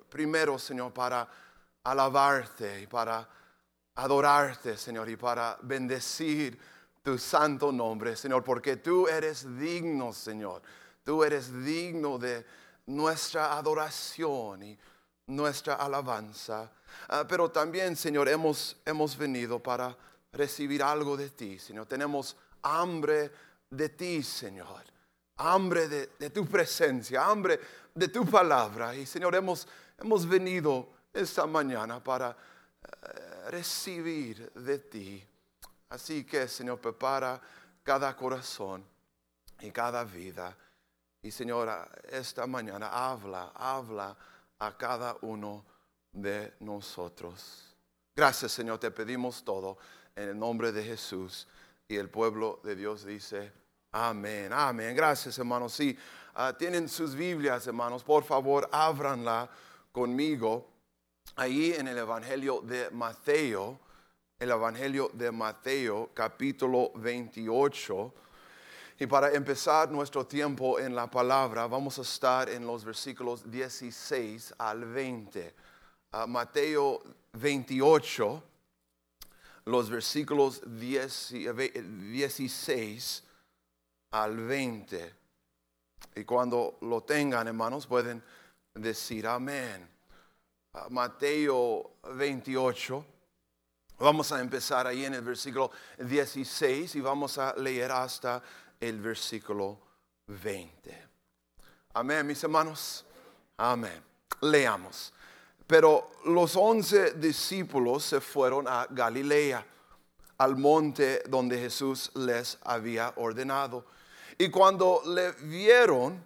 primero, Señor, para alabarte y para adorarte, Señor, y para bendecir tu santo nombre, Señor, porque tú eres digno, Señor. Tú eres digno de nuestra adoración y nuestra alabanza. Pero también, Señor, hemos venido para recibir algo de ti, Señor. Tenemos hambre de ti, Señor. Hambre de tu presencia, hambre de tu palabra. Y, Señor, hemos venido esta mañana para recibir de ti. Así que, Señor, prepara cada corazón y cada vida. Y, Señora, esta mañana habla a cada uno de nosotros. Gracias, Señor, te pedimos todo en el nombre de Jesús. Y el pueblo de Dios dice, amén, amén. Gracias, hermanos. Si tienen sus Biblias, hermanos, por favor, ábranla conmigo. Ahí en el Evangelio de Mateo, capítulo 28. Y para empezar nuestro tiempo en la palabra, vamos a estar en los versículos 16 al 20. Mateo 28, los versículos 16 al 20. Y cuando lo tengan, hermanos, pueden decir amén. Mateo 28. Vamos a empezar ahí en el versículo 16 y vamos a leer hasta el versículo 20. Amén, mis hermanos. Amén. Leamos. Pero los 11 discípulos se fueron a Galilea, al monte donde Jesús les había ordenado. Y cuando le vieron,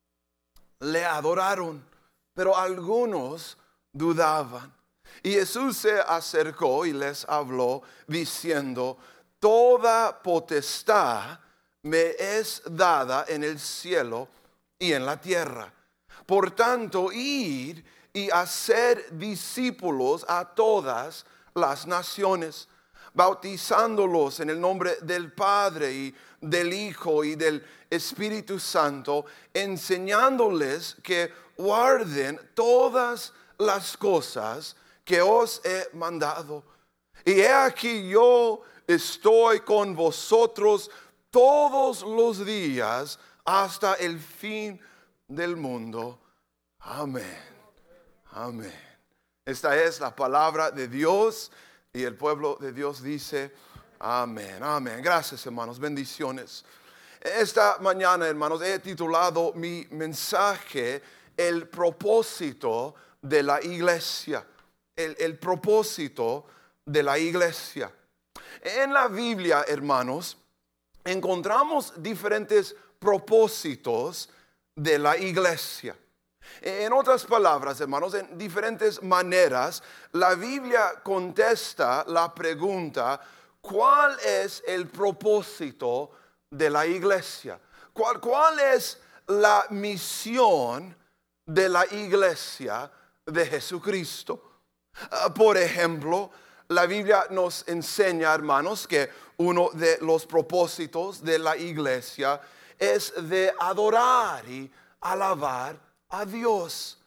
le adoraron, pero algunos dudaban. Y Jesús se acercó y les habló diciendo, toda potestad me es dada en el cielo y en la tierra. Por tanto, id y hacer discípulos a todas las naciones, bautizándolos en el nombre del Padre y del Hijo y del Espíritu Santo, enseñándoles que guarden todas las cosas que os he mandado. Y he aquí yo estoy con vosotros todos los días hasta el fin del mundo. Amén. Amén. Esta es la palabra de Dios y el pueblo de Dios dice amén. Amén. Gracias, hermanos. Bendiciones. Esta mañana, hermanos, he titulado mi mensaje El propósito de la iglesia. El propósito de la iglesia. En la Biblia, hermanos, encontramos diferentes propósitos de la iglesia. En otras palabras, hermanos, en diferentes maneras, la Biblia contesta la pregunta, ¿cuál es el propósito de la iglesia? ¿Cuál es la misión de la iglesia de Jesucristo? Por ejemplo, la Biblia nos enseña, hermanos, que uno de los propósitos de la iglesia es de adorar y alabar a Dios.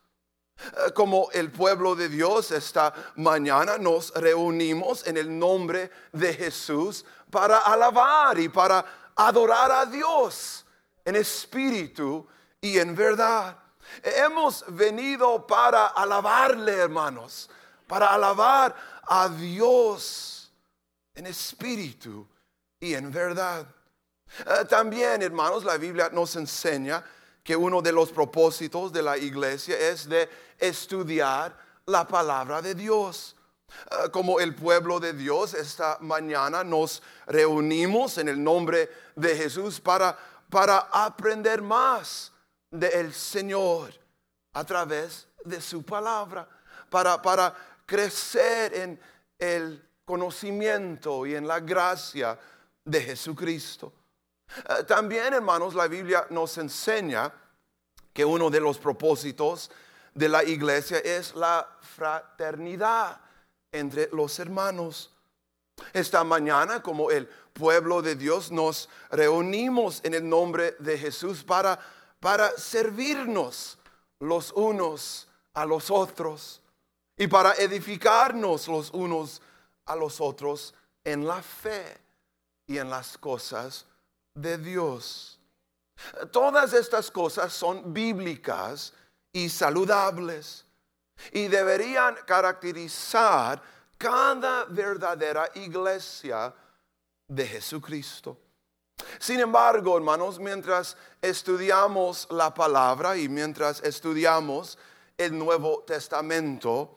Como el pueblo de Dios, esta mañana nos reunimos en el nombre de Jesús para alabar y para adorar a Dios en espíritu y en verdad. Hemos venido para alabarle, hermanos, para alabar a Dios en espíritu y en verdad. También, hermanos, la Biblia nos enseña que uno de los propósitos de la iglesia es de estudiar la palabra de Dios. Como el pueblo de Dios, esta mañana nos reunimos en el nombre de Jesús para aprender más del Señor a través de su palabra, para crecer en el conocimiento y en la gracia de Jesucristo. También, hermanos, la Biblia nos enseña que uno de los propósitos de la iglesia es la fraternidad entre los hermanos. Esta mañana, como el pueblo de Dios, nos reunimos en el nombre de Jesús para servirnos los unos a los otros y para edificarnos los unos a los otros en la fe y en las cosas de Dios. Todas estas cosas son bíblicas y saludables y deberían caracterizar cada verdadera iglesia de Jesucristo. Sin embargo, hermanos, mientras estudiamos la palabra y mientras estudiamos el Nuevo Testamento,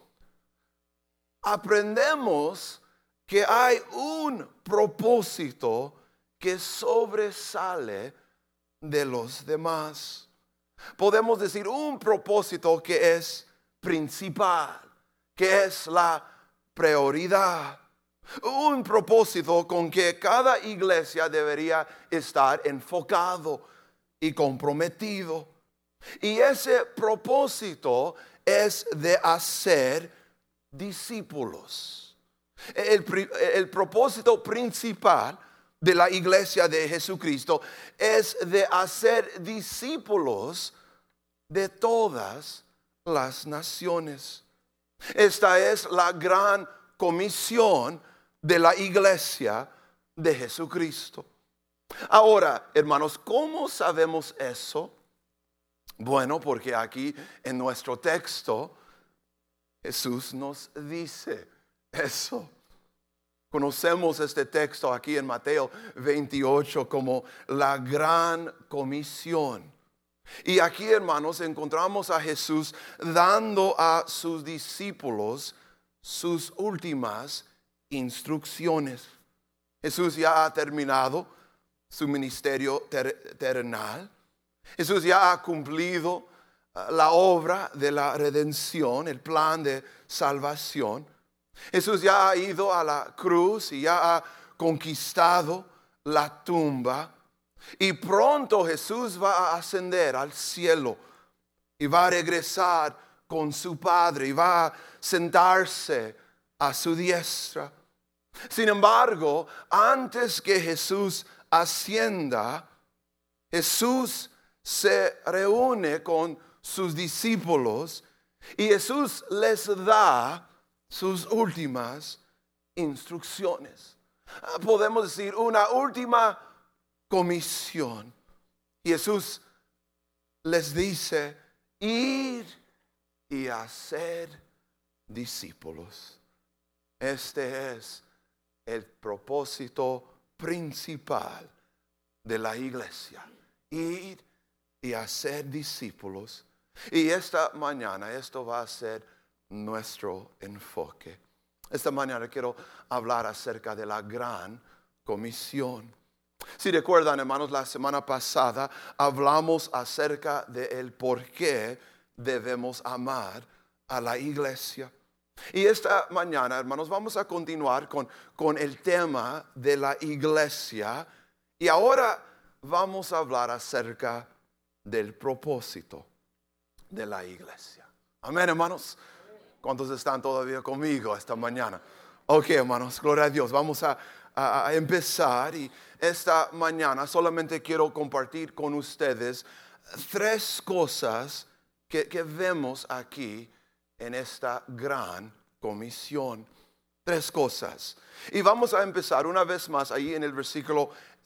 aprendemos que hay un propósito que sobresale de los demás. Podemos decir un propósito que es principal, que es la prioridad. Un propósito con que cada iglesia debería estar enfocado y comprometido. Y ese propósito es de hacer discípulos. El propósito principal de la iglesia de Jesucristo es de hacer discípulos de todas las naciones. Esta es la gran comisión de la iglesia de Jesucristo. Ahora, hermanos, ¿cómo sabemos eso? Bueno, porque aquí en nuestro texto Jesús nos dice eso. Conocemos este texto aquí en Mateo 28 como la gran comisión. Y aquí, hermanos, encontramos a Jesús dando a sus discípulos sus últimas instrucciones. Jesús ya ha terminado su ministerio terrenal. Jesús ya ha cumplido la obra de la redención, el plan de salvación. Jesús ya ha ido a la cruz y ya ha conquistado la tumba. Y pronto Jesús va a ascender al cielo y va a regresar con su Padre y va a sentarse a su diestra. Sin embargo, antes que Jesús ascienda, Jesús se reúne con sus discípulos y Jesús les da sus últimas instrucciones. Podemos decir una última comisión. Jesús les dice: ir y hacer discípulos. Este es el propósito principal de la iglesia. Ir y hacer discípulos. Y esta mañana esto va a ser nuestro enfoque. Esta mañana quiero hablar acerca de la gran comisión. Si recuerdan, hermanos, la semana pasada hablamos acerca del por qué debemos amar a la iglesia. Y esta mañana, hermanos, vamos a continuar con el tema de la iglesia. Y ahora vamos a hablar acerca del propósito de la iglesia. Amén, hermanos. ¿Cuántos están todavía conmigo esta mañana? Ok, hermanos, gloria a Dios. Vamos a empezar y esta mañana solamente quiero compartir con ustedes 3 cosas que vemos aquí en esta gran comisión. 3 cosas. Y vamos a empezar una vez más ahí en el versículo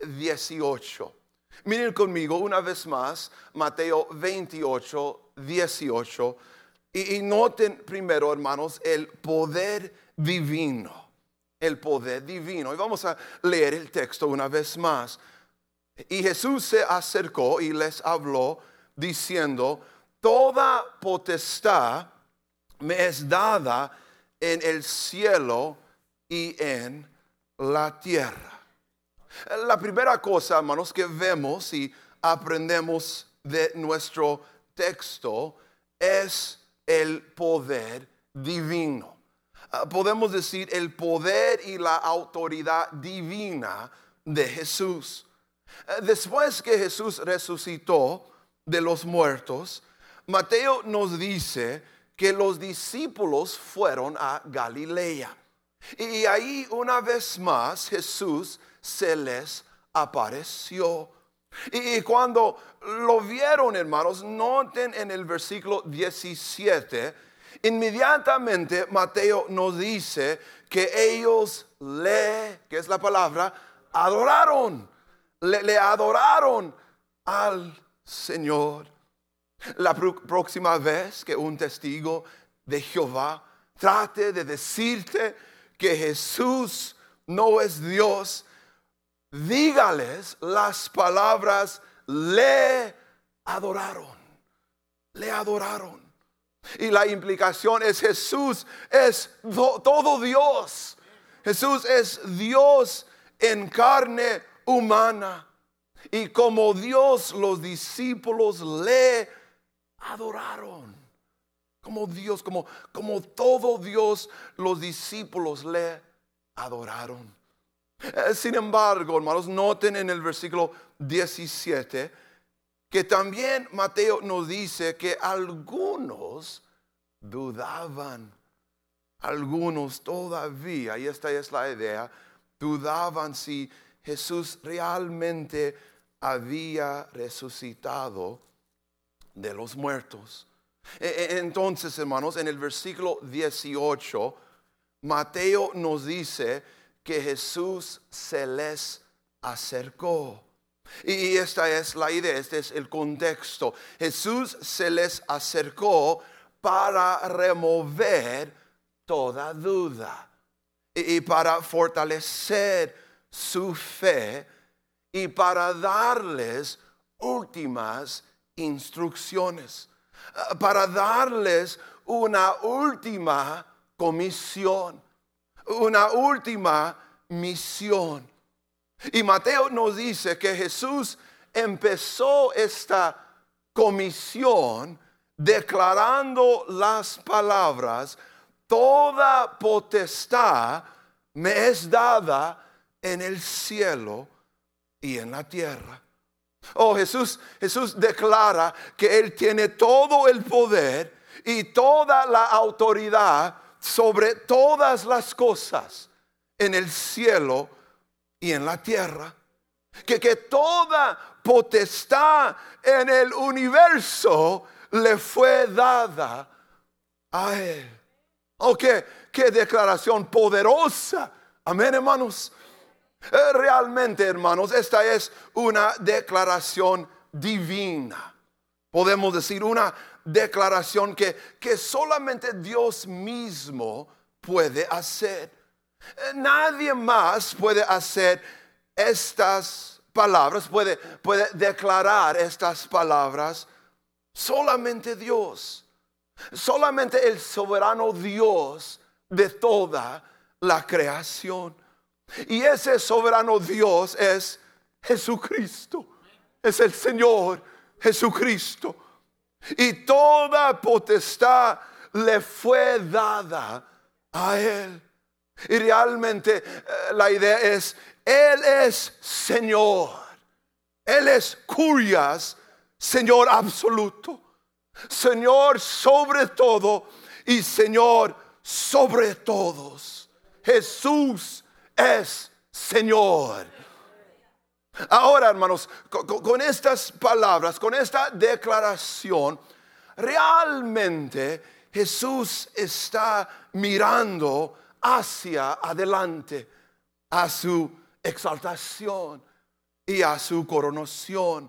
18. Miren conmigo una vez más Mateo 28, 18. Y noten primero, hermanos, el poder divino. El poder divino. Y vamos a leer el texto una vez más. Y Jesús se acercó y les habló diciendo: toda potestad me es dada en el cielo y en la tierra. La primera cosa, hermanos, que vemos y aprendemos de nuestro texto es el poder divino. Podemos decir el poder y la autoridad divina de Jesús. Después que Jesús resucitó de los muertos, Mateo nos dice que los discípulos fueron a Galilea. Y ahí una vez más Jesús se les apareció. Y cuando lo vieron, hermanos, noten en el versículo 17, inmediatamente Mateo nos dice que ellos ¿qué es la palabra? Adoraron. Le adoraron al Señor. La próxima vez que un testigo de Jehová trate de decirte que Jesús no es Dios, dígales las palabras: le adoraron. Le adoraron. Y la implicación es: Jesús es todo Dios. Jesús es Dios en carne humana. Y como Dios, los discípulos le adoraron. Como Dios, como todo Dios, los discípulos le adoraron. Sin embargo, hermanos, noten en el versículo 17 que también Mateo nos dice que algunos dudaban. Algunos todavía, y esta es la idea, dudaban si Jesús realmente había resucitado de los muertos. Entonces, hermanos, en el versículo 18, Mateo nos dice que Jesús se les acercó. Y esta es la idea, este es el contexto. Jesús se les acercó para remover toda duda y para fortalecer su fe y para darles últimas instrucciones, para darles una última comisión, una última misión. Y Mateo nos dice que Jesús empezó esta comisión declarando las palabras: toda potestad me es dada en el cielo y en la tierra. Oh, Jesús declara que Él tiene todo el poder y toda la autoridad sobre todas las cosas en el cielo y en la tierra. Que toda potestad en el universo le fue dada a Él. Oh, qué declaración poderosa. Amén, hermanos. Realmente, hermanos, esta es una declaración divina. Podemos decir una declaración que solamente Dios mismo puede hacer. Nadie más puede hacer estas palabras, puede declarar estas palabras. Solamente Dios. Solamente el soberano Dios de toda la creación. Y ese soberano Dios es Jesucristo. Es el Señor Jesucristo. Y toda potestad le fue dada a Él. Y realmente la idea es: Él es Señor. Él es curias, Señor absoluto. Señor sobre todo y Señor sobre todos. Jesús es Señor. Ahora, hermanos, con estas palabras, con esta declaración, realmente Jesús está mirando hacia adelante a su exaltación y a su coronación.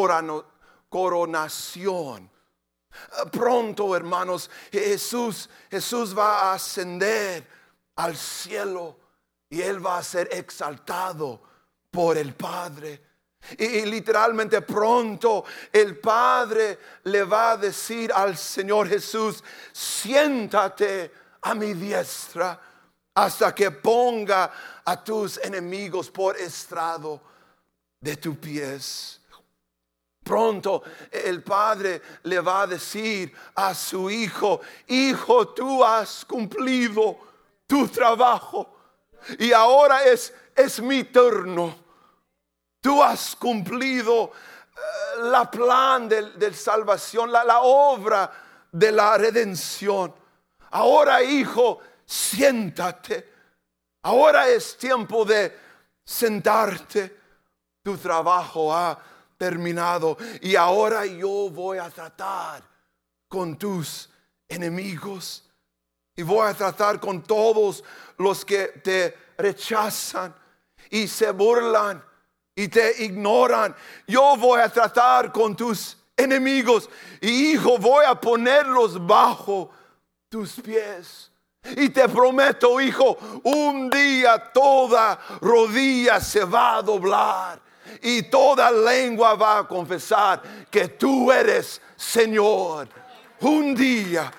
Pronto, hermanos, Jesús va a ascender al cielo y Él va a ser exaltado por el Padre. Y literalmente pronto el Padre le va a decir al Señor Jesús: siéntate a mi diestra hasta que ponga a tus enemigos por estrado de tus pies. Pronto el Padre le va a decir a su Hijo: Hijo, tú has cumplido tu trabajo y ahora es mi turno. Tú has cumplido la plan de salvación, la obra de la redención. Ahora, hijo, siéntate. Ahora es tiempo de sentarte. Tu trabajo ha terminado. Y ahora yo voy a tratar con tus enemigos. Y voy a tratar con todos los que te rechazan y se burlan y te ignoran. Yo voy a tratar con tus enemigos. Y hijo, voy a ponerlos bajo tus pies. Y te prometo, hijo, un día toda rodilla se va a doblar y toda lengua va a confesar que tú eres Señor. Un día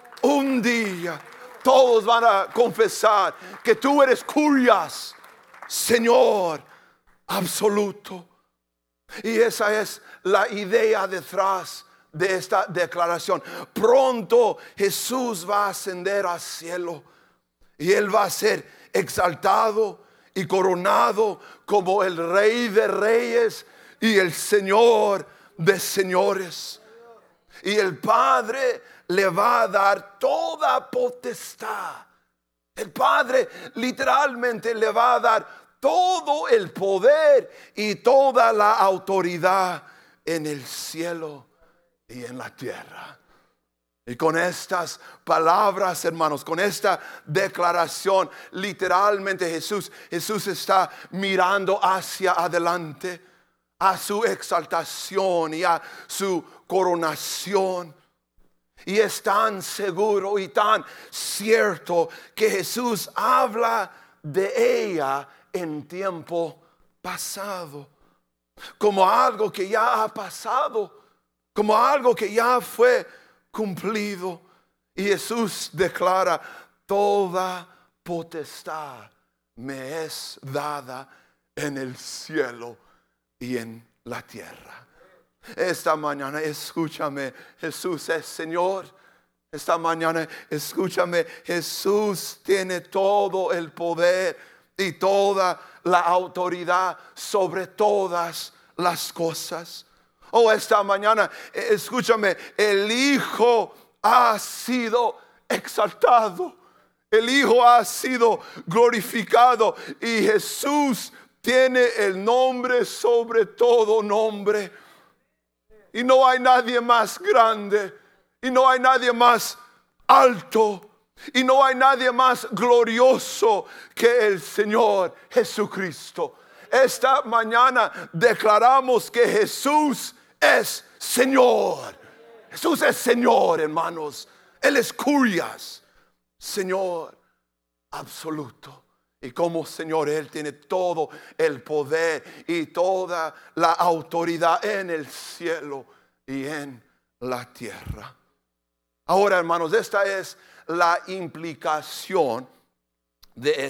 todos van a confesar que tú eres curias, Señor absoluto. Y esa es la idea detrás de esta declaración. Pronto Jesús va a ascender al cielo y Él va a ser exaltado y coronado como el Rey de Reyes y el Señor de Señores. Y el Padre le va a dar toda potestad. El Padre literalmente le va a dar todo el poder y toda la autoridad en el cielo y en la tierra. Y con estas palabras, hermanos, con esta declaración, literalmente Jesús está mirando hacia adelante a su exaltación y a su coronación. Y es tan seguro y tan cierto que Jesús habla de ella en tiempo pasado, como algo que ya ha pasado, como algo que ya fue cumplido. Y Jesús declara: toda potestad me es dada en el cielo y en la tierra. Esta mañana escúchame, Jesús es Señor. Esta mañana escúchame, Jesús tiene todo el poder y toda la autoridad sobre todas las cosas. Esta mañana escúchame, el Hijo ha sido exaltado, el Hijo ha sido glorificado y Jesús tiene el nombre sobre todo nombre. Y no hay nadie más grande, y no hay nadie más alto, y no hay nadie más glorioso que el Señor Jesucristo. Esta mañana declaramos que Jesús es Señor. Jesús es Señor, hermanos. Él es curias, Señor absoluto. Y como Señor, Él tiene todo el poder y toda la autoridad en el cielo y en la tierra. Ahora, hermanos, esta es la implicación de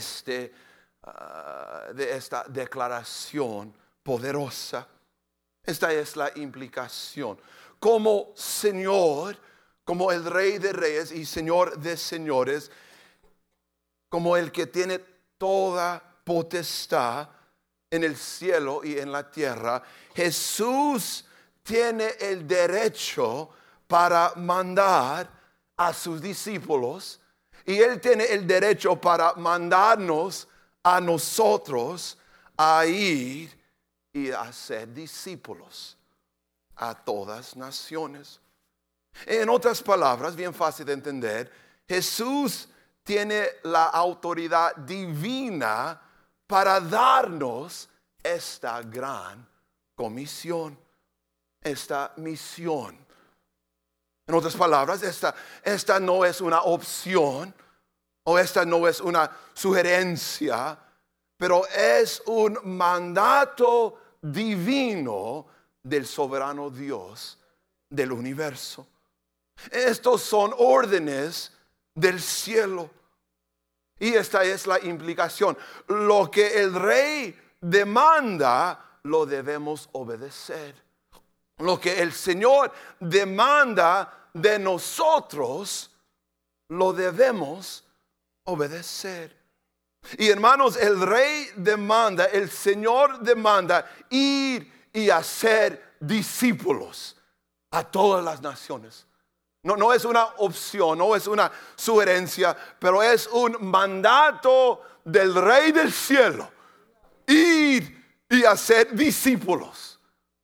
esta declaración poderosa. Esta es la implicación. Como Señor, como el Rey de Reyes y Señor de Señores, como el que tiene toda potestad en el cielo y en la tierra, Jesús tiene el derecho para mandar a sus discípulos y Él tiene el derecho para mandarnos a nosotros a ir y a ser discípulos a todas naciones. En otras palabras, bien fácil de entender, Jesús tiene la autoridad divina para darnos esta gran comisión, esta misión. En otras palabras, esta no es una opción o esta no es una sugerencia, pero es un mandato divino del soberano Dios del universo. Estos son órdenes del cielo. Y esta es la implicación. Lo que el Rey demanda, lo debemos obedecer. Lo que el Señor demanda de nosotros, lo debemos obedecer. Y hermanos, el Rey demanda, el Señor demanda ir y hacer discípulos a todas las naciones. No es una opción, no es una sugerencia, pero es un mandato del Rey del cielo. Ir y hacer discípulos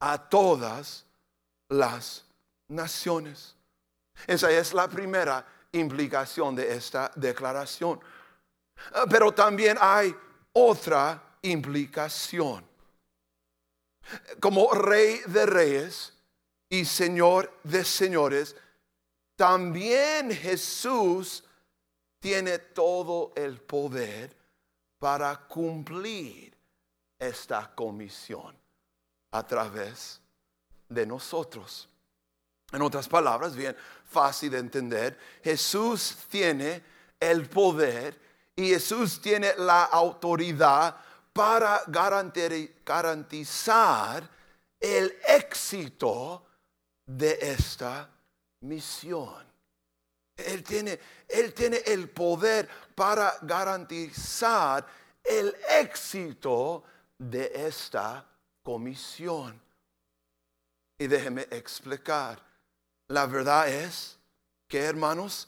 a todas las naciones. Esa es la primera implicación de esta declaración. Pero también hay otra implicación. Como Rey de Reyes y Señor de Señores, también Jesús tiene todo el poder para cumplir esta comisión a través de nosotros. En otras palabras, bien fácil de entender, Jesús tiene el poder y Jesús tiene la autoridad para garantizar el éxito de esta misión. Él tiene el poder para garantizar el éxito de esta comisión. Y déjeme explicar. La verdad es que, hermanos,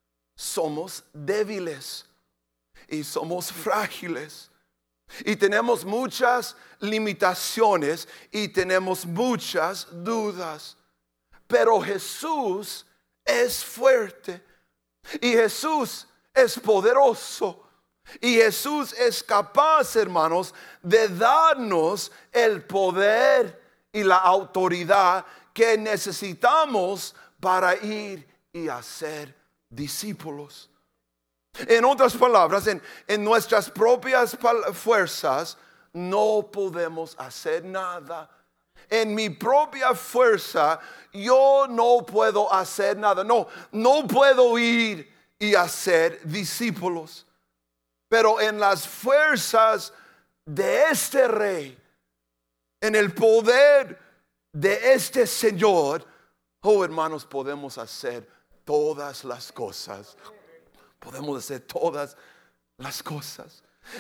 somos débiles y somos frágiles. Y tenemos muchas limitaciones y tenemos muchas dudas. Pero Jesús es fuerte y Jesús es poderoso. Y Jesús es capaz, hermanos, de darnos el poder y la autoridad que necesitamos para ir y hacer discípulos. En otras palabras, en nuestras propias fuerzas no podemos hacer nada. En mi propia fuerza yo no puedo hacer nada. No puedo ir y hacer discípulos. Pero en las fuerzas de este Rey, en el poder de este Señor, oh hermanos, podemos hacer todas las cosas. Podemos hacer todas las cosas.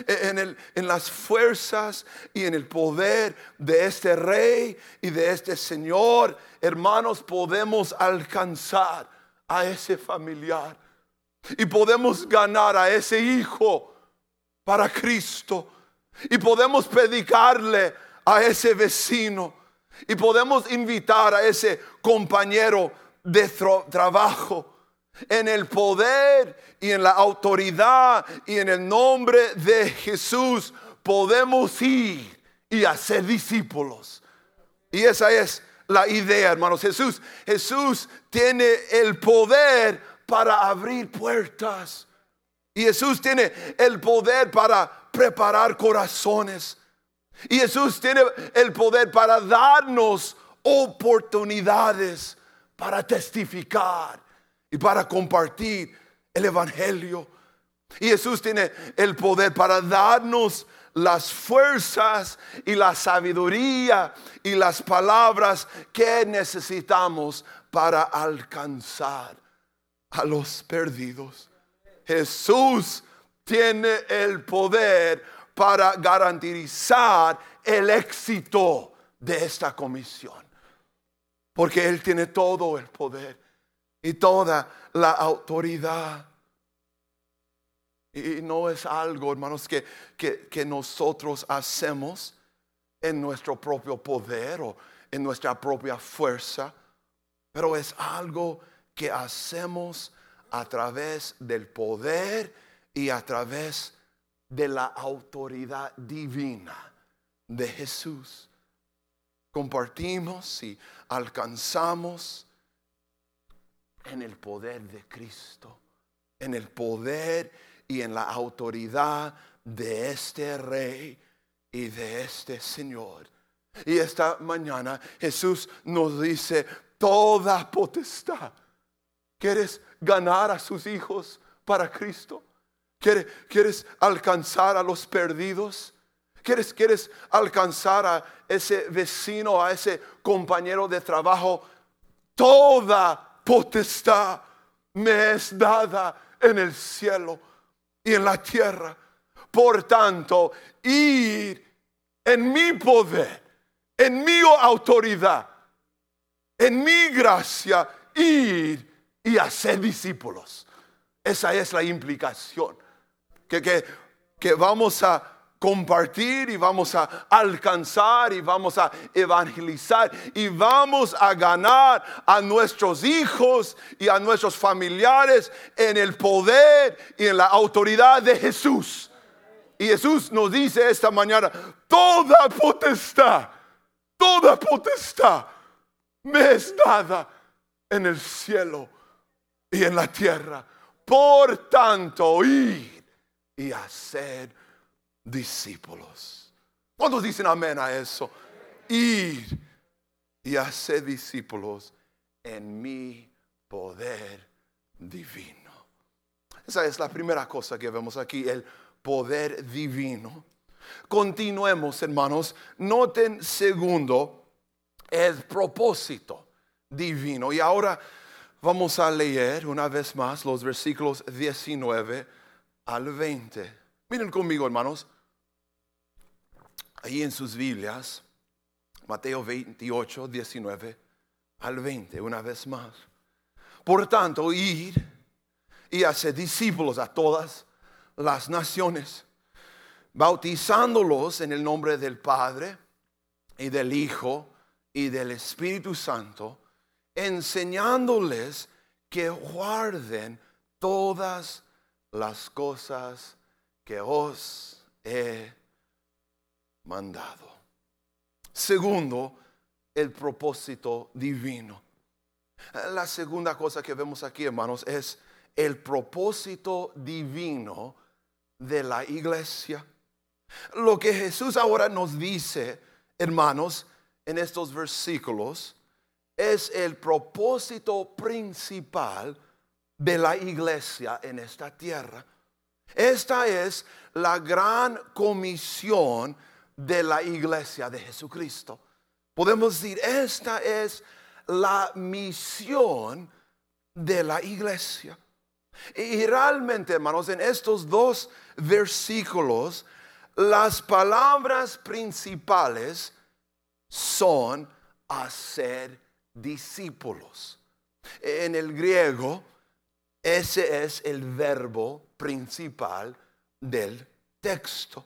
En las fuerzas y en el poder de este Rey y de este Señor, hermanos, podemos alcanzar a ese familiar y podemos ganar a ese hijo para Cristo y podemos predicarle a ese vecino y podemos invitar a ese compañero de trabajo. En el poder y en la autoridad y en el nombre de Jesús podemos ir y hacer discípulos. Y esa es la idea, hermanos. Jesús tiene el poder para abrir puertas. Y Jesús tiene el poder para preparar corazones. Y Jesús tiene el poder para darnos oportunidades para testificar y para compartir el evangelio. Y Jesús tiene el poder para darnos las fuerzas y la sabiduría y las palabras que necesitamos para alcanzar a los perdidos. Jesús tiene el poder para garantizar el éxito de esta comisión. Porque Él tiene todo el poder y toda la autoridad. Y no es algo, hermanos, que nosotros hacemos en nuestro propio poder o en nuestra propia fuerza. Pero es algo que hacemos a través del poder y a través de la autoridad divina de Jesús. Compartimos y alcanzamos en el poder de Cristo, en el poder y en la autoridad de este Rey y de este Señor. Y esta mañana Jesús nos dice: toda potestad. ¿Quieres ganar a sus hijos para Cristo? ¿Quieres alcanzar a los perdidos? ¿Quieres alcanzar a ese vecino, a ese compañero de trabajo? Toda potestad me es dada en el cielo y en la tierra. Por tanto, ir en mi poder, en mi autoridad, en mi gracia, ir y hacer discípulos. Esa es la implicación. Que vamos a compartir y vamos a alcanzar y vamos a evangelizar y vamos a ganar a nuestros hijos y a nuestros familiares en el poder y en la autoridad de Jesús. Y Jesús nos dice esta mañana, toda potestad me es dada en el cielo y en la tierra. Por tanto, id y haced discípulos. ¿Cuántos dicen amén a eso? Ir y hacer discípulos en mi poder divino. Esa es la primera cosa que vemos aquí, el poder divino. Continuemos, hermanos. Noten segundo, el propósito divino. Y ahora vamos a leer una vez más los versículos 19 al 20. Miren conmigo, hermanos. Ahí en sus Biblias, Mateo 28, 19 al 20, una vez más. Por tanto, ir y hacer discípulos a todas las naciones, bautizándolos en el nombre del Padre y del Hijo y del Espíritu Santo, enseñándoles que guarden todas las cosas que os he mandado. Segundo, el propósito divino. La segunda cosa que vemos aquí, hermanos, es el propósito divino de la iglesia. Lo que Jesús ahora nos dice, hermanos, en estos versículos, es el propósito principal de la iglesia en esta tierra. Esta es la gran comisión de la iglesia de Jesucristo. Podemos decir, esta es la misión de la iglesia. Y realmente, hermanos, en estos dos versículos, las palabras principales son hacer discípulos. En el griego, ese es el verbo principal del texto.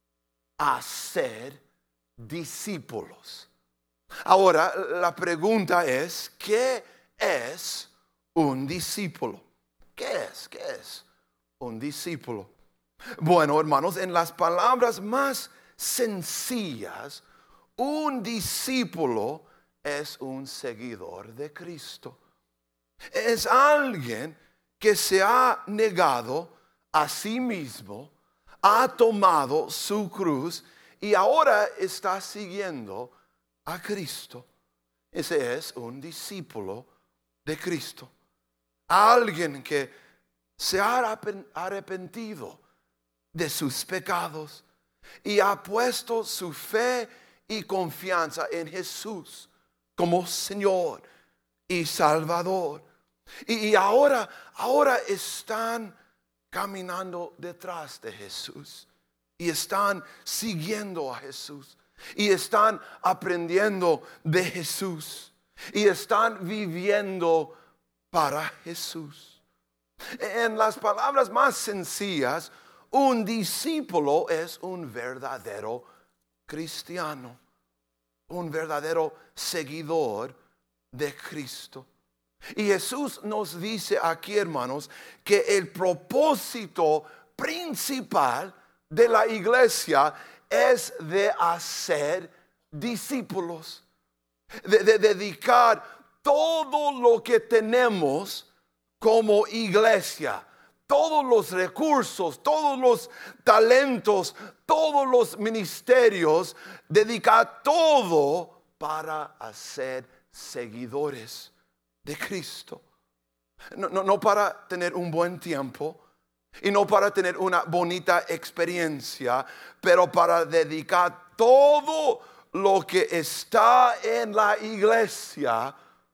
Hacer discípulos. Ahora, la pregunta es, ¿qué es un discípulo? ¿Qué es un discípulo? Bueno, hermanos, en las palabras más sencillas, un discípulo es un seguidor de Cristo. Es alguien que se ha negado a sí mismo, ha tomado su cruz y ahora está siguiendo a Cristo. Ese es un discípulo de Cristo. Alguien que se ha arrepentido de sus pecados y ha puesto su fe y confianza en Jesús como Señor y Salvador. Y ahora están caminando detrás de Jesús y están siguiendo a Jesús y están aprendiendo de Jesús y están viviendo para Jesús. En las palabras más sencillas, un discípulo es un verdadero cristiano, un verdadero seguidor de Cristo. Y Jesús nos dice aquí, hermanos, que el propósito principal de la iglesia es de hacer discípulos, de dedicar todo lo que tenemos como iglesia, todos los recursos, todos los talentos, todos los ministerios, dedicar todo para hacer seguidores de Cristo. No para tener un buen tiempo y no para tener una bonita experiencia, pero para dedicar todo lo que está en la iglesia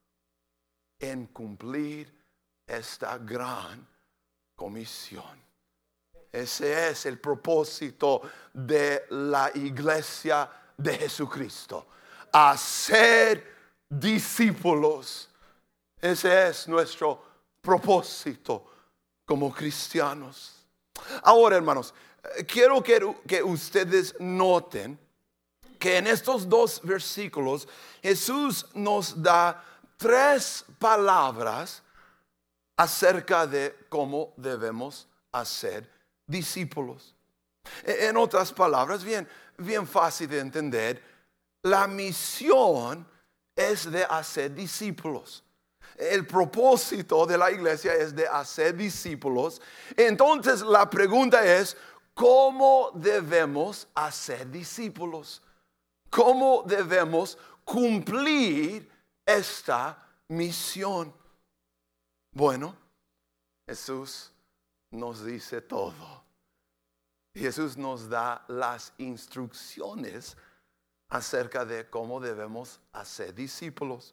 en cumplir esta gran comisión. Ese es el propósito de la iglesia de Jesucristo. Hacer discípulos. Ese es nuestro propósito como cristianos. Ahora, hermanos, quiero que ustedes noten que en estos dos versículos Jesús nos da 3 palabras acerca de cómo debemos hacer discípulos. En otras palabras, bien fácil de entender, la misión es de hacer discípulos. El propósito de la iglesia es de hacer discípulos. Entonces la pregunta es, ¿cómo debemos hacer discípulos? ¿Cómo debemos cumplir esta misión? Bueno, Jesús nos dice todo. Jesús nos da las instrucciones acerca de cómo debemos hacer discípulos.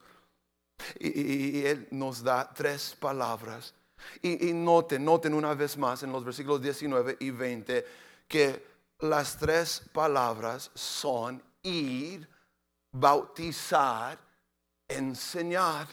Y Él nos da 3 palabras. Y noten una vez más en los versículos 19 y 20 que las 3 palabras son ir, bautizar, enseñar.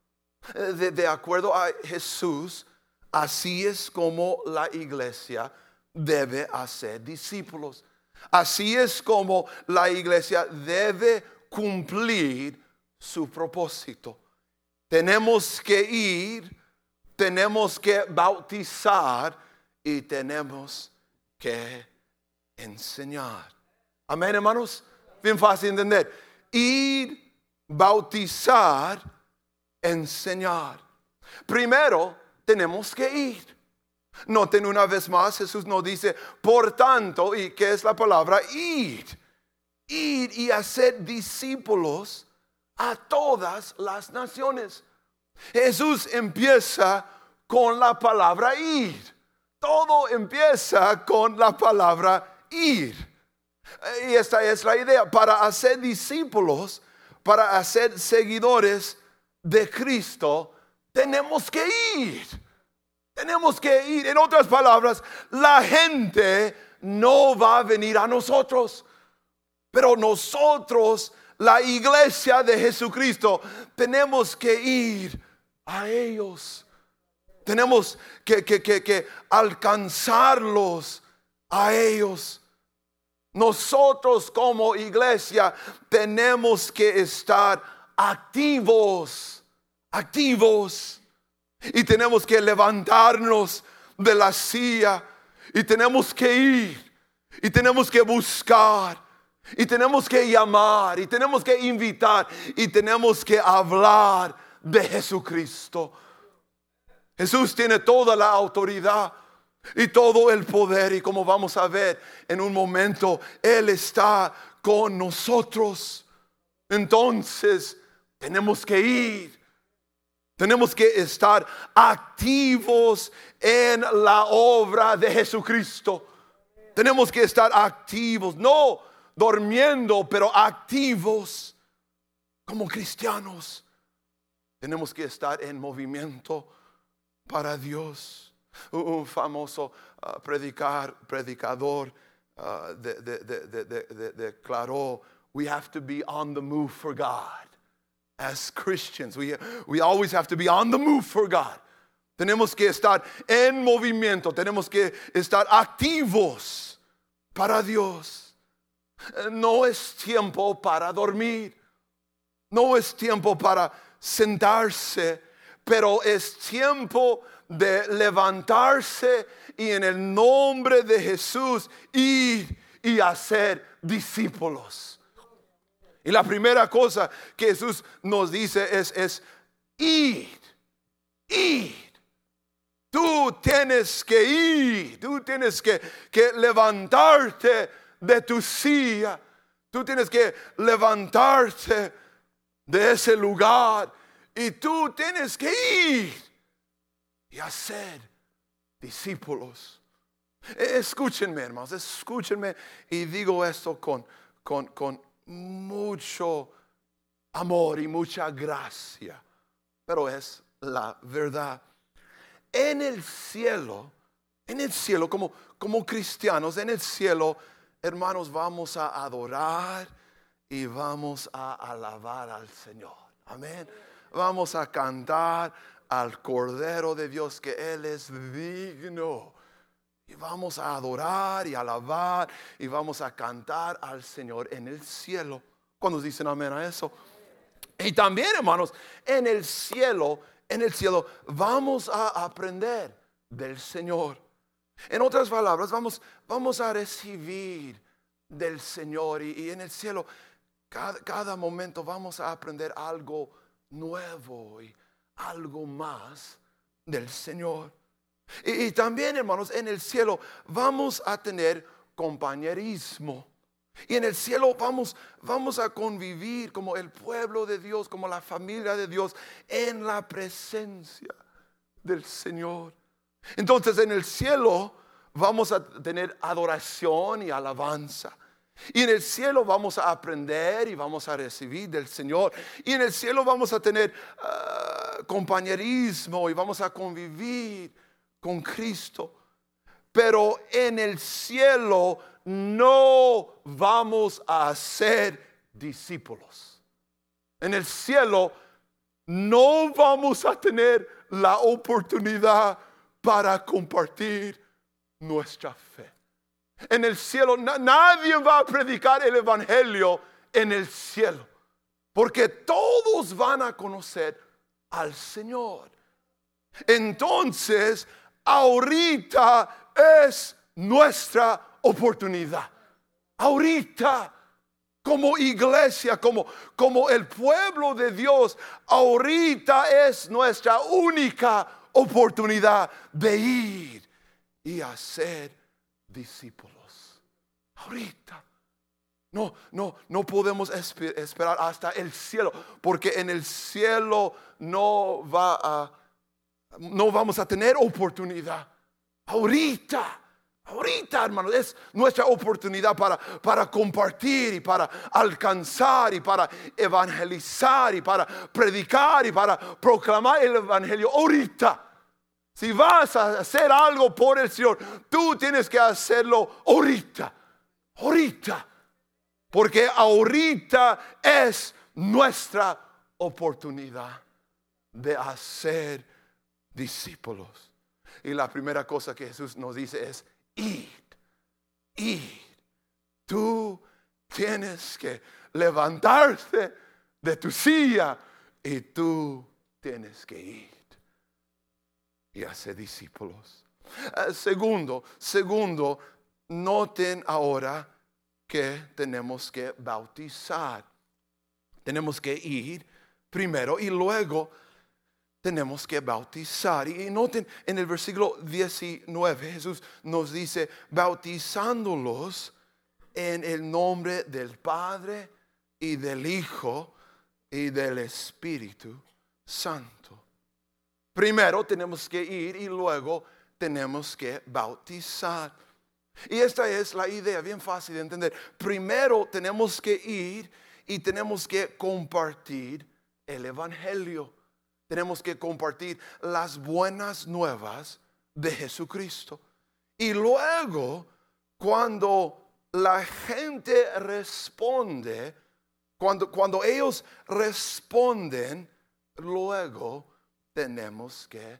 De acuerdo a Jesús, así es como la iglesia debe hacer discípulos. Así es como la iglesia debe cumplir su propósito. Tenemos que ir, tenemos que bautizar y tenemos que enseñar. Amén, hermanos. Bien fácil de entender. Ir, bautizar, enseñar. Primero, tenemos que ir. Noten una vez más, Jesús nos dice, por tanto, ¿y qué es la palabra? Ir. Ir y hacer discípulos a todas las naciones. Jesús empieza con la palabra ir. Todo empieza con la palabra ir. Y esta es la idea. Para hacer discípulos, para hacer seguidores de Cristo, tenemos que ir. Tenemos que ir. En otras palabras, la gente no va a venir a nosotros. Pero nosotros, la iglesia de Jesucristo, tenemos que ir a ellos. Tenemos que alcanzarlos a ellos. Nosotros como iglesia tenemos que estar activos. Y tenemos que levantarnos de la silla. Y tenemos que ir. Y tenemos que buscar. Y tenemos que llamar, y tenemos que invitar, y tenemos que hablar de Jesucristo. Jesús tiene toda la autoridad y todo el poder, y como vamos a ver en un momento, Él está con nosotros. Entonces, tenemos que ir. Tenemos que estar activos en la obra de Jesucristo. Tenemos que estar activos, no durmiendo, pero activos como cristianos. Tenemos que estar en movimiento para Dios. Un famoso predicador declaró, we have to be on the move for God. As Christians, we always have to be on the move for God. Tenemos que estar en movimiento, tenemos que estar activos para Dios. No es tiempo para dormir, no es tiempo para sentarse, pero es tiempo de levantarse y en el nombre de Jesús ir y hacer discípulos. Y la primera cosa que Jesús nos dice es ir. Tú tienes que ir, tú tienes que levantarte de tu silla. Tú tienes que levantarte de ese lugar y tú tienes que ir y hacer discípulos. Escúchenme, hermanos, escúchenme, y digo esto con mucho amor y mucha gracia, pero es la verdad. En el cielo, como cristianos, en el cielo, hermanos, vamos a adorar y vamos a alabar al Señor. Amén. Vamos a cantar al Cordero de Dios, que Él es digno. Y vamos a adorar y alabar y vamos a cantar al Señor en el cielo. ¿Cuántos dicen amén a eso? Y también, hermanos, en el cielo vamos a aprender del Señor. En otras palabras, vamos a recibir del Señor y en el cielo cada momento vamos a aprender algo nuevo y algo más del Señor. Y también, hermanos, en el cielo vamos a tener compañerismo. Y en el cielo vamos a convivir como el pueblo de Dios, como la familia de Dios, en la presencia del Señor. Entonces en el cielo vamos a tener adoración y alabanza. Y en el cielo vamos a aprender y vamos a recibir del Señor. Y en el cielo vamos a tener compañerismo y vamos a convivir con Cristo. Pero en el cielo no vamos a ser discípulos. En el cielo no vamos a tener la oportunidad para compartir nuestra fe. En el cielo nadie va a predicar el evangelio en el cielo, porque todos van a conocer al Señor. Entonces, ahorita es nuestra oportunidad. Ahorita, como iglesia, como el pueblo de Dios, ahorita es nuestra única oportunidad de ir y hacer discípulos. Ahorita. No podemos esperar hasta el cielo, porque en el cielo no vamos a tener oportunidad. Ahorita, hermanos, es nuestra oportunidad para compartir y para alcanzar y para evangelizar y para predicar y para proclamar el evangelio. Ahorita. Si vas a hacer algo por el Señor, tú tienes que hacerlo ahorita. Porque ahorita es nuestra oportunidad de hacer discípulos. Y la primera cosa que Jesús nos dice es id. Tú tienes que levantarte de tu silla y tú tienes que ir y hacer discípulos. Segundo, noten ahora que tenemos que bautizar. Tenemos que ir primero y luego tenemos que bautizar. Y noten en el versículo 19, Jesús nos dice, bautizándolos en el nombre del Padre y del Hijo y del Espíritu Santo. Primero tenemos que ir y luego tenemos que bautizar. Y esta es la idea, bien fácil de entender. Primero tenemos que ir y tenemos que compartir el evangelio. Tenemos que compartir las buenas nuevas de Jesucristo. Y luego, cuando la gente responde, cuando ellos responden, luego tenemos que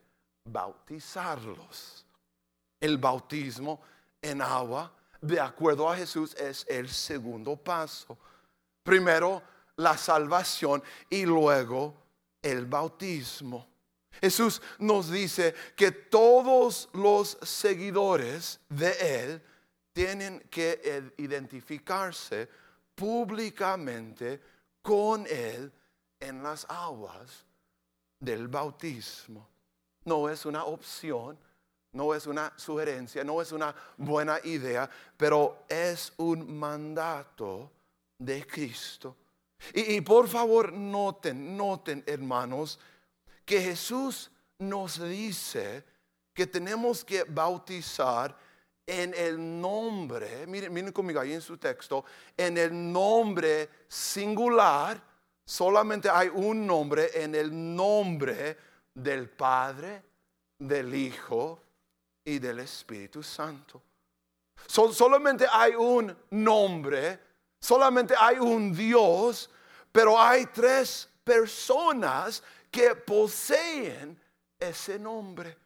bautizarlos. El bautismo en agua, de acuerdo a Jesús, es el segundo paso. Primero la salvación y luego el bautismo. Jesús nos dice que todos los seguidores de Él tienen que identificarse públicamente con Él en las aguas del bautismo. No es una opción, no es una sugerencia, no es una buena idea, pero es un mandato de Cristo. Y por favor noten, hermanos, que Jesús nos dice que tenemos que bautizar en el nombre, miren conmigo ahí en su texto, en el nombre singular. Solamente hay un nombre, en el nombre del Padre, del Hijo y del Espíritu Santo. Solamente hay un nombre, solamente hay un Dios, pero hay tres personas que poseen ese nombre.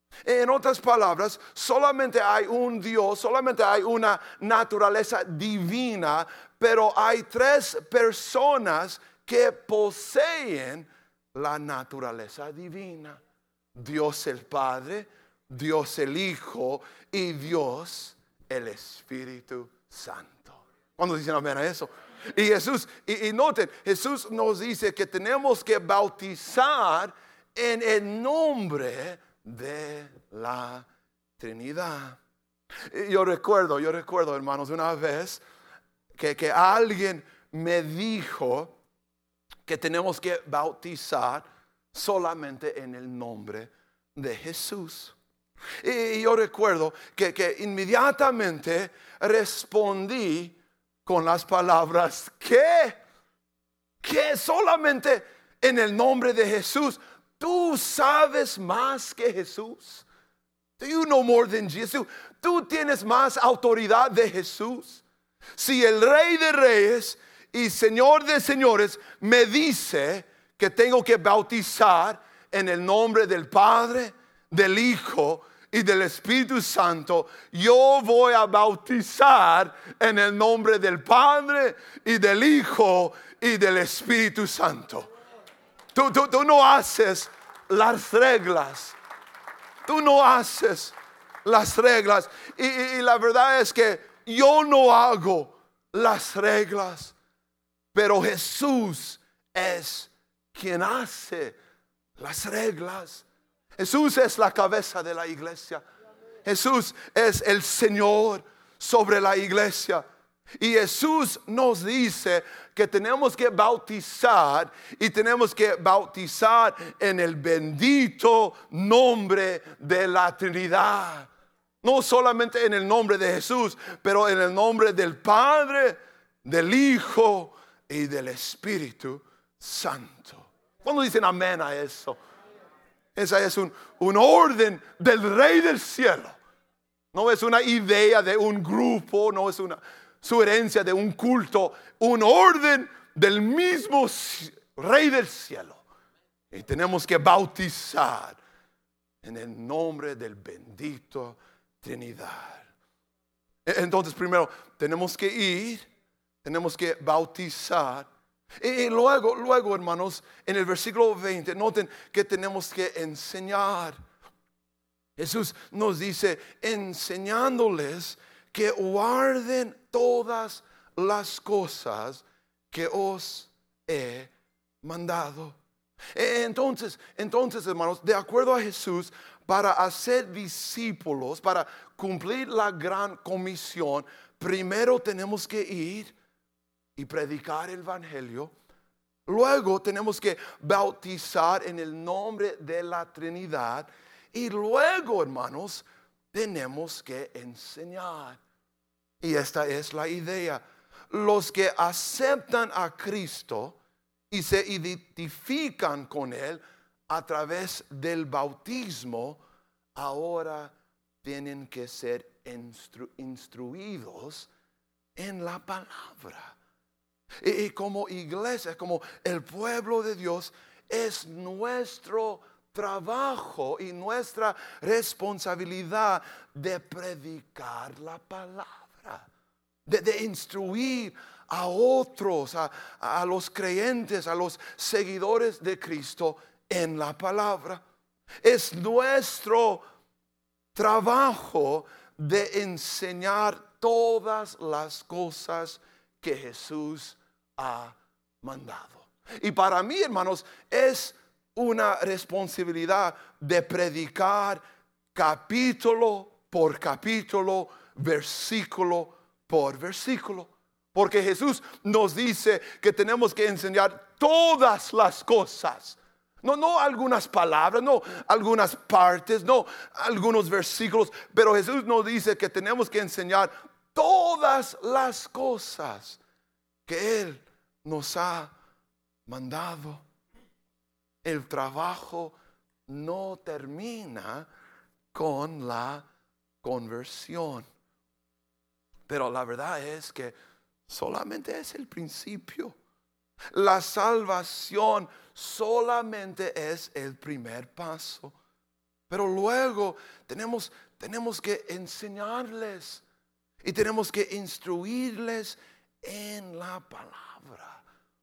En otras palabras, solamente hay un Dios, solamente hay una naturaleza divina, pero hay tres personas que poseen la naturaleza divina. Dios el Padre, Dios el Hijo y Dios el Espíritu Santo. ¿Cuándo dicen amén a eso? Y Jesús, y noten, Jesús nos dice que tenemos que bautizar en el nombre de la Trinidad. Yo recuerdo, hermanos, una vez que alguien me dijo que tenemos que bautizar solamente en el nombre de Jesús. Y yo recuerdo que inmediatamente respondí con las palabras, ¿qué? ¿Qué? Solamente en el nombre de Jesús. ¿Tú sabes más que Jesús? Do you know more than Jesus? ¿Tú tienes más autoridad de Jesús? Si el Rey de Reyes y Señor de Señores me dice que tengo que bautizar en el nombre del Padre, del Hijo y del Espíritu Santo, yo voy a bautizar en el nombre del Padre y del Hijo y del Espíritu Santo. Tú no haces las reglas. Tú no haces las reglas. Y la verdad es que yo no hago las reglas. Pero Jesús es quien hace las reglas. Jesús es la cabeza de la iglesia. Jesús es el Señor sobre la iglesia. Y Jesús nos dice que tenemos que bautizar y tenemos que bautizar en el bendito nombre de la Trinidad. No solamente en el nombre de Jesús, pero en el nombre del Padre, del Hijo y del Espíritu Santo. ¿Cuándo dicen amén a eso? Esa es un orden del Rey del cielo. No es una idea de un grupo, no es una sugerencia de un culto, un orden del mismo Rey del cielo. Y tenemos que bautizar en el nombre del bendito Trinidad. Entonces, primero tenemos que ir, tenemos que bautizar. Y luego, hermanos, en el versículo 20, noten que tenemos que enseñar. Jesús nos dice, enseñándoles que guarden todas las cosas que os he mandado. Entonces, hermanos, de acuerdo a Jesús, para hacer discípulos, para cumplir la gran comisión, primero tenemos que ir y predicar el evangelio. Luego tenemos que bautizar en el nombre de la Trinidad. Y luego, hermanos, tenemos que enseñar. Y esta es la idea. Los que aceptan a Cristo y se identifican con Él a través del bautismo, ahora tienen que ser instruidos en la palabra. Y como iglesia, como el pueblo de Dios, es nuestro trabajo y nuestra responsabilidad de predicar la palabra, de instruir a otros, a los creyentes, a los seguidores de Cristo en la palabra. Es nuestro trabajo de enseñar todas las cosas que Jesús ha mandado. Y para mí, hermanos, es una responsabilidad de predicar capítulo por capítulo, versículo por versículo. Porque Jesús nos dice que tenemos que enseñar todas las cosas. No algunas palabras, no algunas partes, no algunos versículos. Pero Jesús nos dice que tenemos que enseñar todas las cosas que Él nos ha mandado. El trabajo no termina con la conversión. Pero la verdad es que solamente es el principio. La salvación solamente es el primer paso. Pero luego tenemos que enseñarles y tenemos que instruirles en la palabra.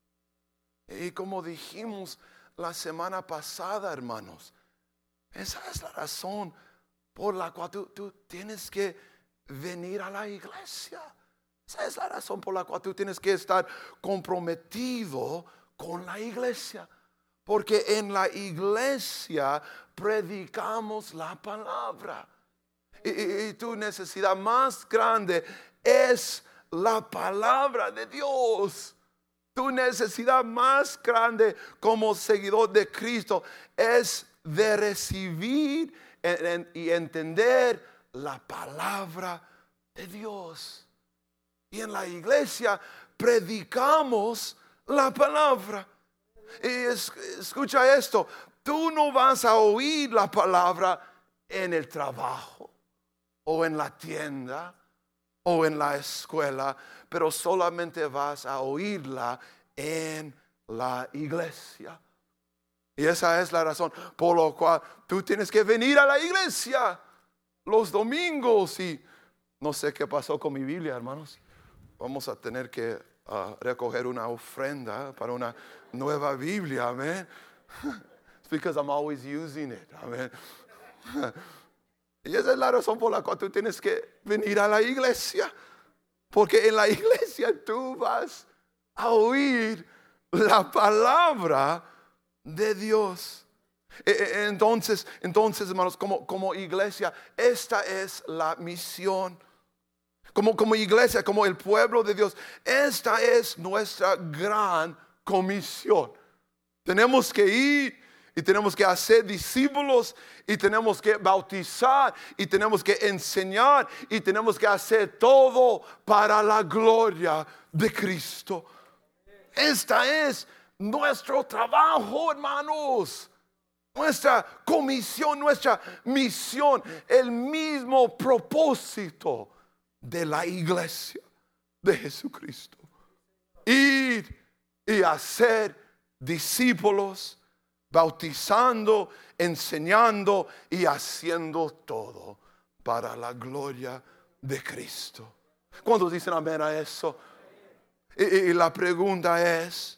Y como dijimos la semana pasada, hermanos, esa es la razón por la cual tú tienes que venir a la iglesia. Esa es la razón por la cual tú tienes que estar comprometido con la iglesia. Porque en la iglesia predicamos la palabra. Y tu necesidad más grande es la palabra de Dios. Tu necesidad más grande como seguidor de Cristo es de recibir y entender la palabra de Dios. Y en la iglesia predicamos la palabra. Y escucha esto, tú no vas a oír la palabra en el trabajo o en la tienda o en la escuela, pero solamente vas a oírla en la iglesia. Y esa es la razón por la cual tú tienes que venir a la iglesia los domingos. Y no sé qué pasó con mi Biblia, hermanos. Vamos a tener que recoger una ofrenda para una nueva Biblia, amén. It's because I'm always using it, amén. Y esa es la razón por la cual tú tienes que venir a la iglesia. Porque en la iglesia tú vas a oír la palabra de Dios. Entonces, hermanos, como iglesia, esta es la misión. Como iglesia, como el pueblo de Dios, esta es nuestra gran comisión. Tenemos que ir y tenemos que hacer discípulos y tenemos que bautizar y tenemos que enseñar y tenemos que hacer todo para la gloria de Cristo. Esta es nuestro trabajo, hermanos. Nuestra comisión, nuestra misión, el mismo propósito de la iglesia de Jesucristo. Ir y hacer discípulos, bautizando, enseñando y haciendo todo para la gloria de Cristo. ¿Cuántos dicen amén a eso? Y la pregunta es,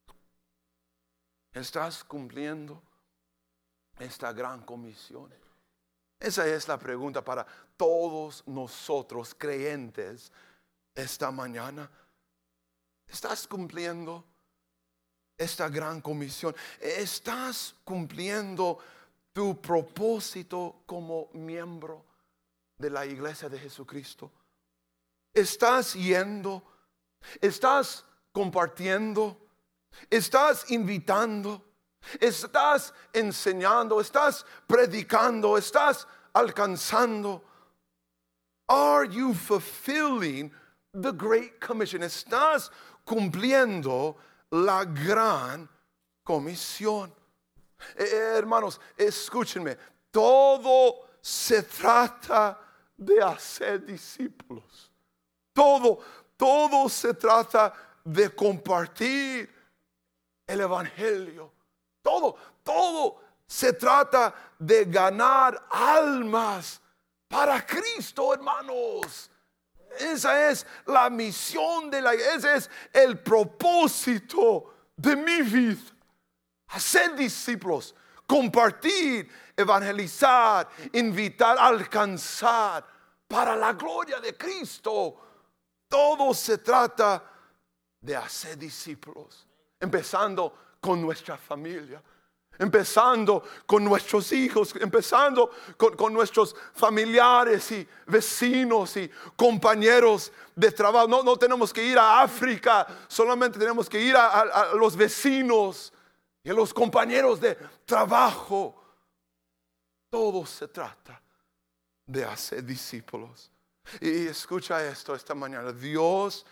¿estás cumpliendo esta gran comisión? Esa es la pregunta para todos nosotros creyentes esta mañana. ¿Estás cumpliendo esta gran comisión? ¿Estás cumpliendo tu propósito como miembro de la iglesia de Jesucristo? ¿Estás yendo? ¿Estás compartiendo? ¿Estás invitando? ¿Estás enseñando? ¿Estás predicando? ¿Estás alcanzando? Are you fulfilling the Great Commission? ¿Estás cumpliendo la gran comisión? Hermanos, escúchenme. Todo se trata de hacer discípulos. Todo se trata de compartir el evangelio. Todo se trata de ganar almas para Cristo, hermanos. Esa es la misión de la iglesia, ese es el propósito de mi vida. Hacer discípulos, compartir, evangelizar, invitar, alcanzar para la gloria de Cristo. Todo se trata de hacer discípulos, empezando con nuestra familia, empezando con nuestros hijos, empezando con nuestros familiares y vecinos y compañeros de trabajo. No tenemos que ir a África, solamente tenemos que ir a los vecinos y a los compañeros de trabajo. Todo se trata de hacer discípulos. Y escucha esto esta mañana. Dios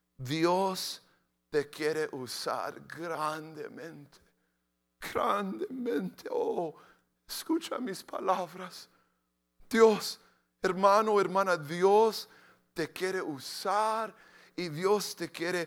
te quiere usar grandemente. Oh, escucha mis palabras. Dios, hermano, hermana, Dios te quiere usar y Dios te quiere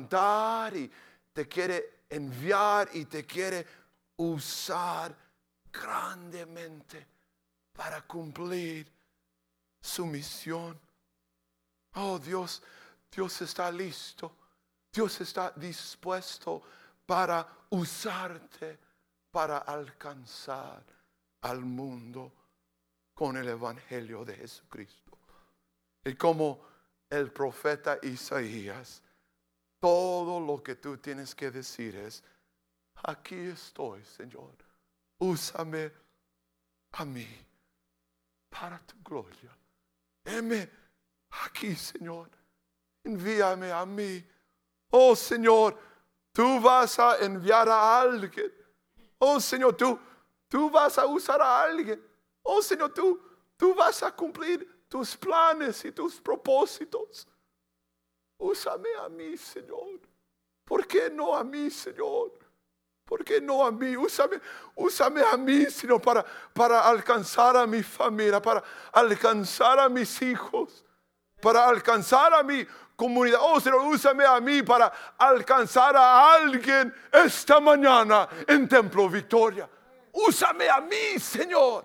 levantar y te quiere enviar y te quiere usar grandemente para cumplir su misión. Oh, Dios está listo. Dios está dispuesto para usarte para alcanzar al mundo con el evangelio de Jesucristo. Y como el profeta Isaías, todo lo que tú tienes que decir es: aquí estoy, Señor. Úsame a mí para tu gloria. Heme aquí, Señor. Envíame a mí. Oh, Señor, tú vas a enviar a alguien. Oh, Señor, tú vas a usar a alguien. Oh, Señor, tú vas a cumplir tus planes y tus propósitos. Úsame a mí, Señor. ¿Por qué no a mí, Señor? ¿Por qué no a mí? Úsame a mí, Señor, para alcanzar a mi familia, para alcanzar a mis hijos, para alcanzar a mi comunidad. Oh, Señor, úsame a mí para alcanzar a alguien esta mañana en Templo Victoria. Úsame a mí, Señor.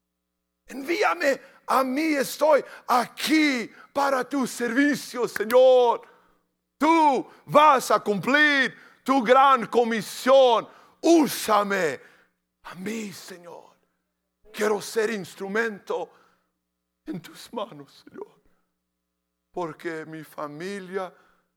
Envíame a mí. Estoy aquí para tu servicio, Señor. Tú vas a cumplir tu gran comisión. Úsame a mí, Señor. Quiero ser instrumento en tus manos, Señor. Porque mi familia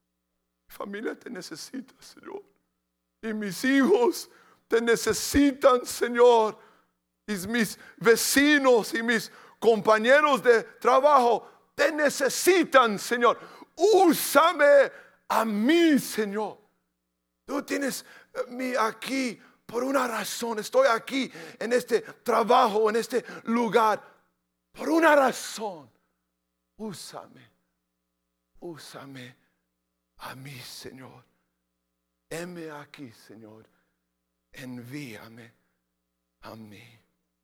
te necesita, Señor. Y mis hijos te necesitan, Señor. Y mis vecinos y mis compañeros de trabajo te necesitan, Señor. Úsame a mí, Señor. Tú tienes mí aquí por una razón. Estoy aquí en este trabajo, en este lugar, por una razón. Úsame a mí, Señor. Heme aquí, Señor. Envíame a mí.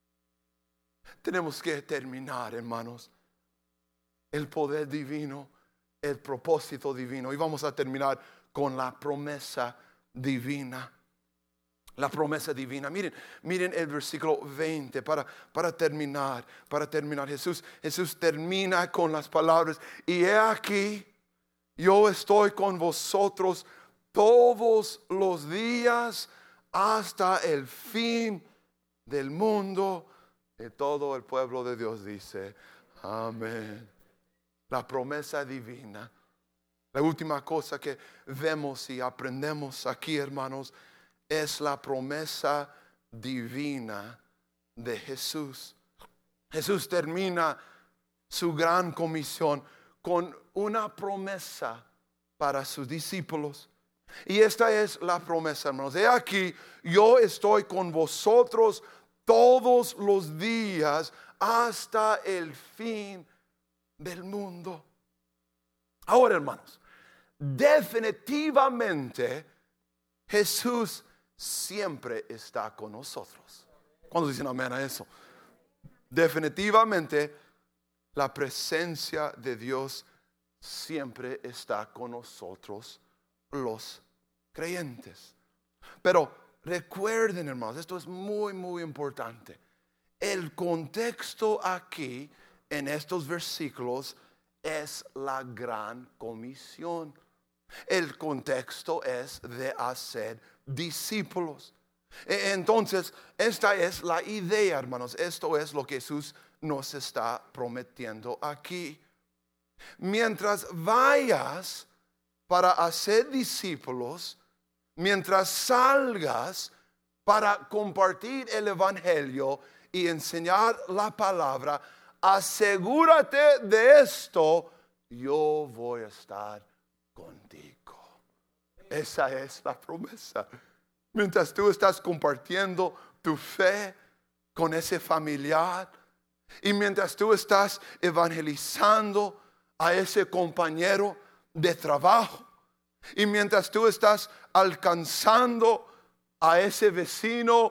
Tenemos que terminar, hermanos, el poder divino, el propósito divino. Y vamos a terminar con la promesa divina. La promesa divina. Miren el versículo 20 para terminar. Jesús termina con las palabras: y he aquí, yo estoy con vosotros todos los días hasta el fin del mundo. Y todo el pueblo de Dios dice: amén. La promesa divina. La última cosa que vemos y aprendemos aquí, hermanos, es la promesa divina de Jesús. Jesús termina su gran comisión con una promesa para sus discípulos. Y esta es la promesa, hermanos. He aquí, yo estoy con vosotros todos los días hasta el fin del mundo. Ahora, hermanos, definitivamente Jesús siempre está con nosotros. ¿Cuántos dicen amén a eso? Definitivamente la presencia de Dios siempre está con nosotros, los creyentes. Pero recuerden, hermanos, esto es muy, muy importante. El contexto aquí en estos versículos es la gran comisión. El contexto es de hacer discípulos. Entonces, esta es la idea, hermanos. Esto es lo que Jesús nos está prometiendo aquí. Mientras vayas para hacer discípulos, mientras salgas para compartir el evangelio y enseñar la palabra, asegúrate de esto: yo voy a estar contigo. Esa es la promesa. Mientras tú estás compartiendo tu fe con ese familiar, y mientras tú estás evangelizando a ese compañero de trabajo, y mientras tú estás alcanzando a ese vecino,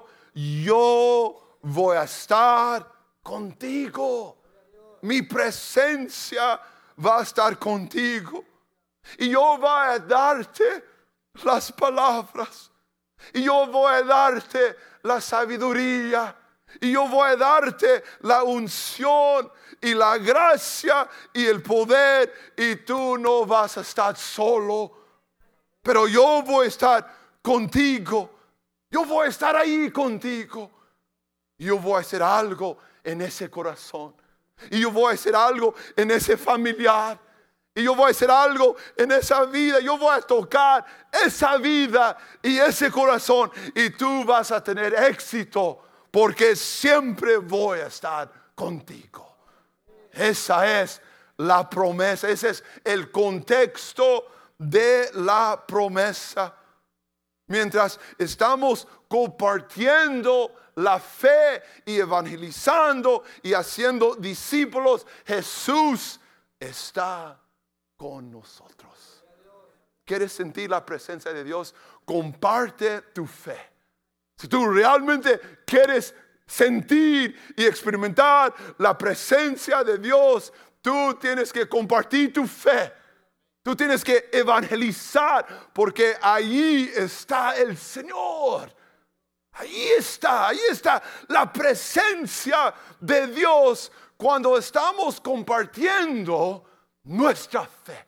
yo voy a estar contigo. Mi presencia va a estar contigo. Y yo voy a darte las palabras. Y yo voy a darte la sabiduría Y yo voy a darte la unción y la gracia y el poder. Y tú no vas a estar solo. Pero yo voy a estar contigo. Yo voy a estar ahí contigo. Yo voy a hacer algo en ese corazón. Y yo voy a hacer algo en ese familiar. Y yo voy a hacer algo en esa vida. Yo voy a tocar esa vida y ese corazón. Y tú vas a tener éxito. Porque siempre voy a estar contigo. Esa es la promesa. Ese es el contexto de la promesa. Mientras estamos compartiendo la fe y evangelizando y haciendo discípulos, Jesús está con nosotros. ¿Quieres sentir la presencia de Dios? Comparte tu fe. Si tú realmente quieres sentir y experimentar la presencia de Dios, tú tienes que compartir tu fe. Tú tienes que evangelizar, porque allí está el Señor. Ahí está la presencia de Dios cuando estamos compartiendo nuestra fe.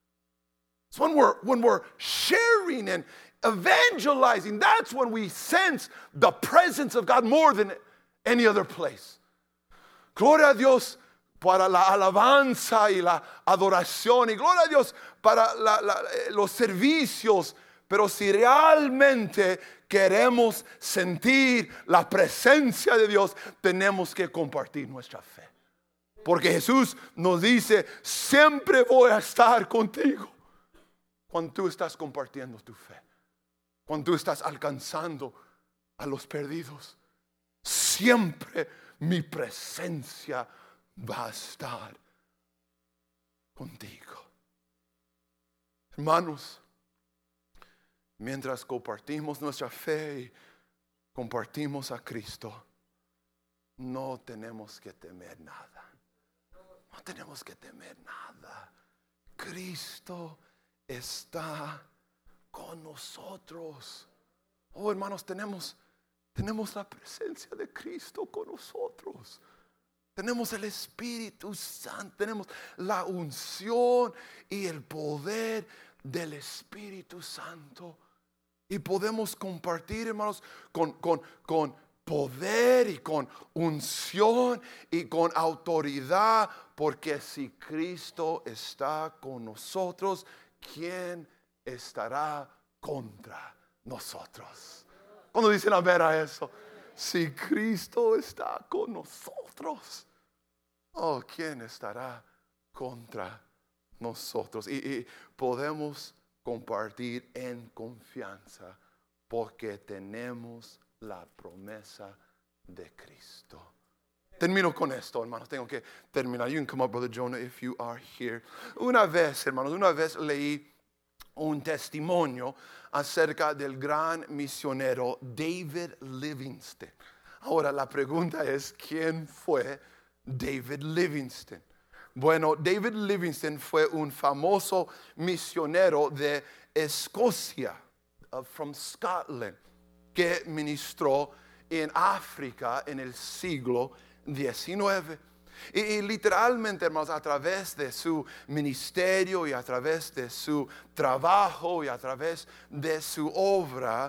So when we're sharing and evangelizing, that's when we sense the presence of God more than any other place. Gloria a Dios para la alabanza y la adoración, y gloria a Dios para los servicios. Pero si realmente queremos sentir la presencia de Dios, tenemos que compartir nuestra fe. Porque Jesús nos dice, siempre voy a estar contigo. Cuando tú estás compartiendo tu fe, cuando tú estás alcanzando a los perdidos, siempre mi presencia va a estar contigo. Hermanos, mientras compartimos nuestra fe y compartimos a Cristo, no tenemos que temer nada. No tenemos que temer nada. Cristo está con nosotros. Oh, hermanos, tenemos la presencia de Cristo con nosotros. Tenemos el Espíritu Santo, tenemos la unción y el poder del Espíritu Santo. Y podemos compartir, hermanos, con poder y con unción y con autoridad. Porque si Cristo está con nosotros, ¿quién estará contra nosotros? Cuando dicen a ver a eso, si Cristo está con nosotros, oh, ¿quién estará contra nosotros? Y podemos compartir en confianza porque tenemos la promesa de Cristo. Termino con esto, hermanos. Tengo que terminar. You can come up, Brother Jonah, if you are here. Una vez, hermanos, leí un testimonio acerca del gran misionero David Livingstone. Ahora la pregunta es, ¿quién fue David Livingstone? Bueno, David Livingstone fue un famoso misionero de Escocia, from Scotland, que ministró en África en el siglo XIX. Y literalmente, hermanos, a través de su ministerio y a través de su trabajo y a través de su obra,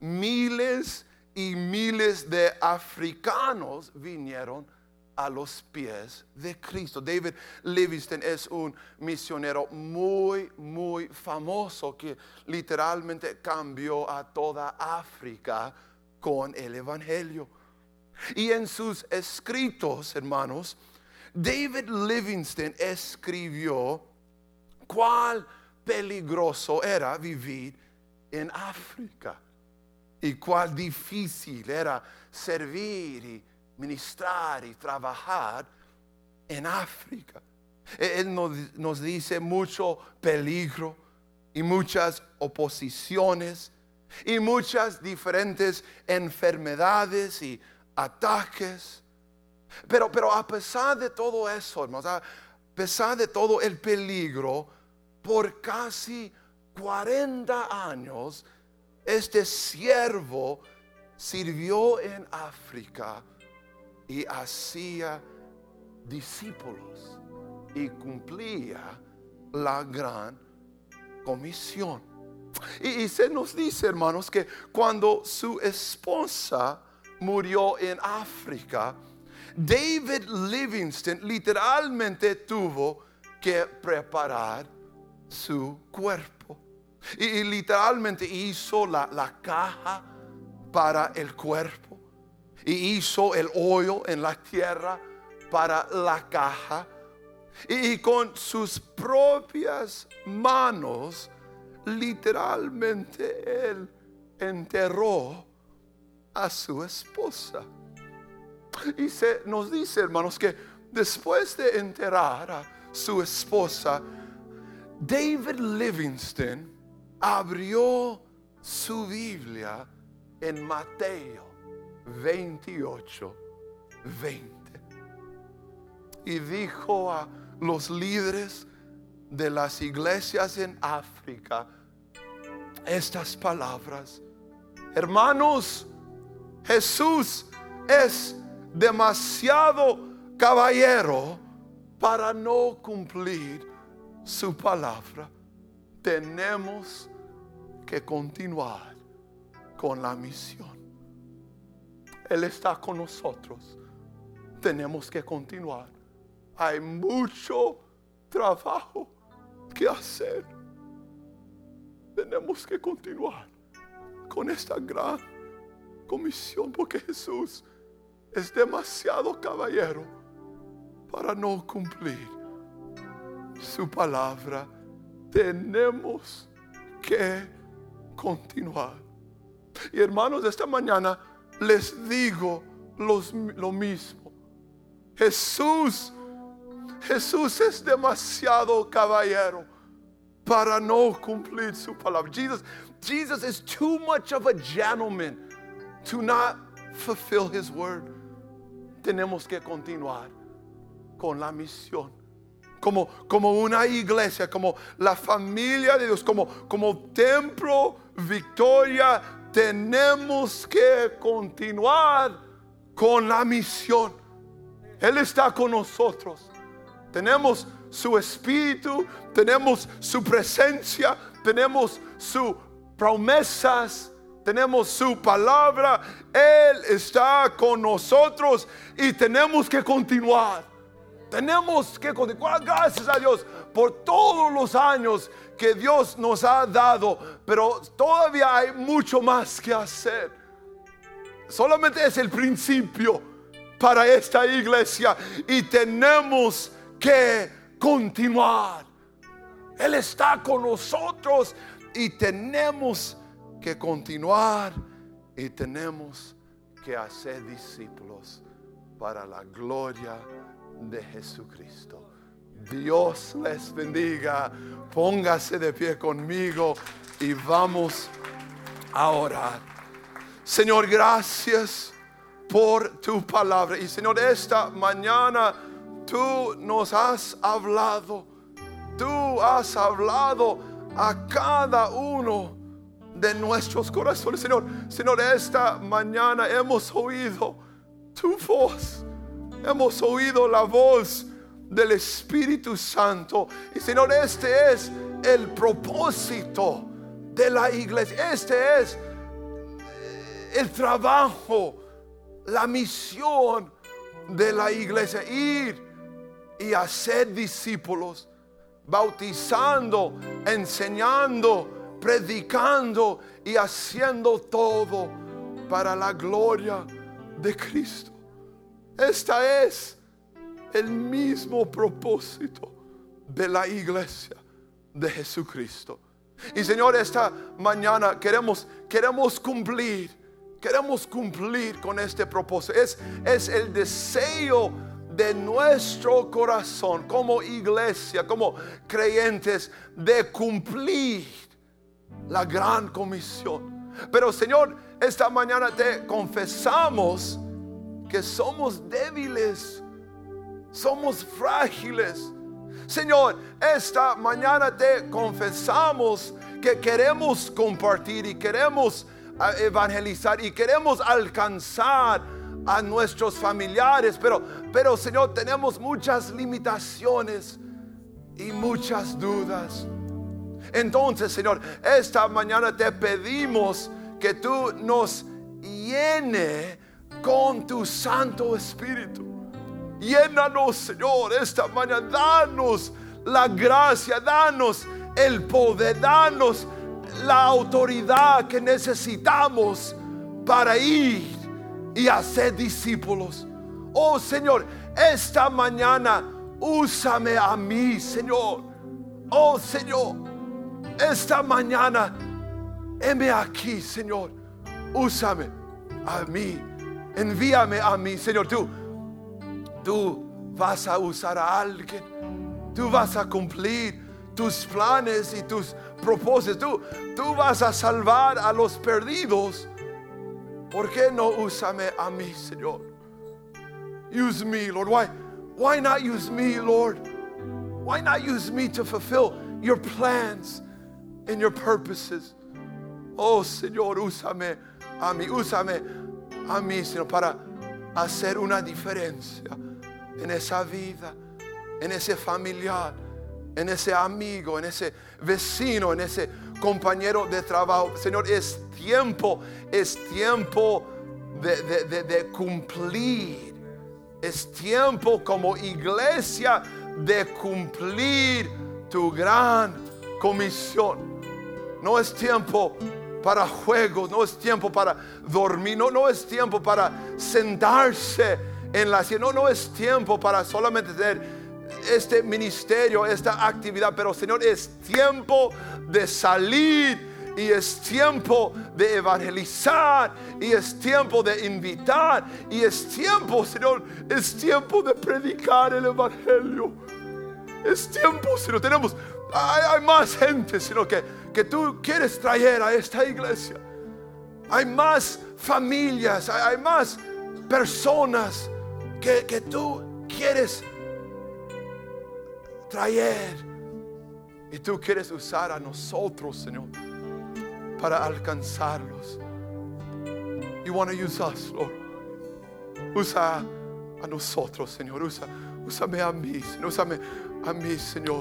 miles y miles de africanos vinieron a los pies de Cristo. David Livingstone es un misionero muy, muy famoso que literalmente cambió a toda África con el Evangelio. Y en sus escritos, hermanos, David Livingstone escribió cuál peligroso era vivir en África y cuál difícil era servir y ministrar y trabajar en África. Él nos dice mucho peligro y muchas oposiciones y muchas diferentes enfermedades y ataques. Pero a pesar de todo eso, hermanos, a pesar de todo el peligro, por casi 40 años, este siervo sirvió en África y hacía discípulos y cumplía la gran comisión. Y se nos dice, hermanos, que cuando su esposa murió en África, David Livingstone literalmente tuvo que preparar su cuerpo. Y literalmente hizo la caja para el cuerpo. Y hizo el hoyo en la tierra para la caja. Y con sus propias manos, literalmente él enterró a su esposa. Y se nos dice, hermanos, que después de enterrar a su esposa, David Livingstone abrió su Biblia en Mateo 28:20 y dijo a los líderes de las iglesias en África estas palabras: hermanos, Jesús es demasiado caballero para no cumplir su palabra. Tenemos que continuar con la misión. Él está con nosotros. Tenemos que continuar. Hay mucho trabajo que hacer. Tenemos que continuar con esta gran comisión, porque Jesús es demasiado caballero para no cumplir su palabra. Tenemos que continuar. Y hermanos, esta mañana les digo lo mismo. Jesús es demasiado caballero para no cumplir su palabra. Jesus is too much of a gentleman to not fulfill his word. Tenemos que continuar con la misión. Como una iglesia, como la familia de Dios, como Templo Victoria, tenemos que continuar con la misión. Él está con nosotros. Tenemos su espíritu, tenemos su presencia, tenemos sus promesas, tenemos su palabra. Él está con nosotros y tenemos que continuar. Tenemos que continuar. Gracias a Dios por todos los años que Dios nos ha dado, pero todavía hay mucho más que hacer. Solamente es el principio para esta iglesia y tenemos que continuar. Él está con nosotros y tenemos que continuar y tenemos que hacer discípulos para la gloria de Jesucristo. Dios les bendiga. Póngase de pie conmigo y vamos a orar. Señor, gracias por tu palabra. Y Señor, esta mañana tú nos has hablado. Tú has hablado a cada uno de nuestros corazones. Señor, esta mañana hemos oído tu voz. Hemos oído la voz del Espíritu Santo. Y Señor, este es el propósito de la iglesia. Este es el trabajo, la misión de la iglesia. Ir y hacer discípulos, bautizando, enseñando, predicando y haciendo todo para la gloria de Cristo. Este es el mismo propósito de la iglesia de Jesucristo. Y Señor, esta mañana queremos cumplir con este propósito. Es el deseo de nuestro corazón como iglesia, como creyentes, de cumplir la gran comisión. Pero Señor, esta mañana te confesamos que somos débiles, somos frágiles. Señor, esta mañana te confesamos que queremos compartir y queremos evangelizar y queremos alcanzar a nuestros familiares, pero Señor, tenemos muchas limitaciones y muchas dudas. Entonces, Señor, esta mañana te pedimos que tú nos llene con tu Santo Espíritu. Llénanos, Señor, esta mañana. Danos la gracia, danos el poder, danos la autoridad que necesitamos para ir y hacer discípulos. Oh Señor, esta mañana úsame a mí, Señor. Oh Señor, esta mañana heme aquí, Señor. Úsame a mí, envíame a mí, Señor. Tú vas a usar a alguien. Tú vas a cumplir tus planes y tus propósitos. Tú vas a salvar a los perdidos. ¿Por qué no úsame a mí, Señor? Use me, Lord. Why not use me, Lord? Why not use me to fulfill your plans and your purposes? Oh, Señor, úsame a mí, Señor, para hacer una diferencia en esa vida, en ese familiar, en ese amigo, en ese vecino, en ese compañero de trabajo. Señor, es tiempo de cumplir. Es tiempo como iglesia de cumplir tu gran comisión. No es tiempo para juegos, no es tiempo para dormir, no es tiempo para sentarse en la silla, no es tiempo para solamente tener este ministerio, esta actividad, pero Señor, es tiempo de salir y es tiempo de evangelizar y es tiempo de invitar y es tiempo, Señor, es tiempo de predicar el evangelio. Es tiempo, Señor, hay más gente, Señor, que tú quieres traer a esta iglesia. Hay más familias, hay más personas que tú quieres traer. Y tú quieres usar a nosotros, Señor, para alcanzarlos. You want to use us, Lord. Usa a nosotros, Señor. Úsame a mí, Señor. Úsame a mí, Señor.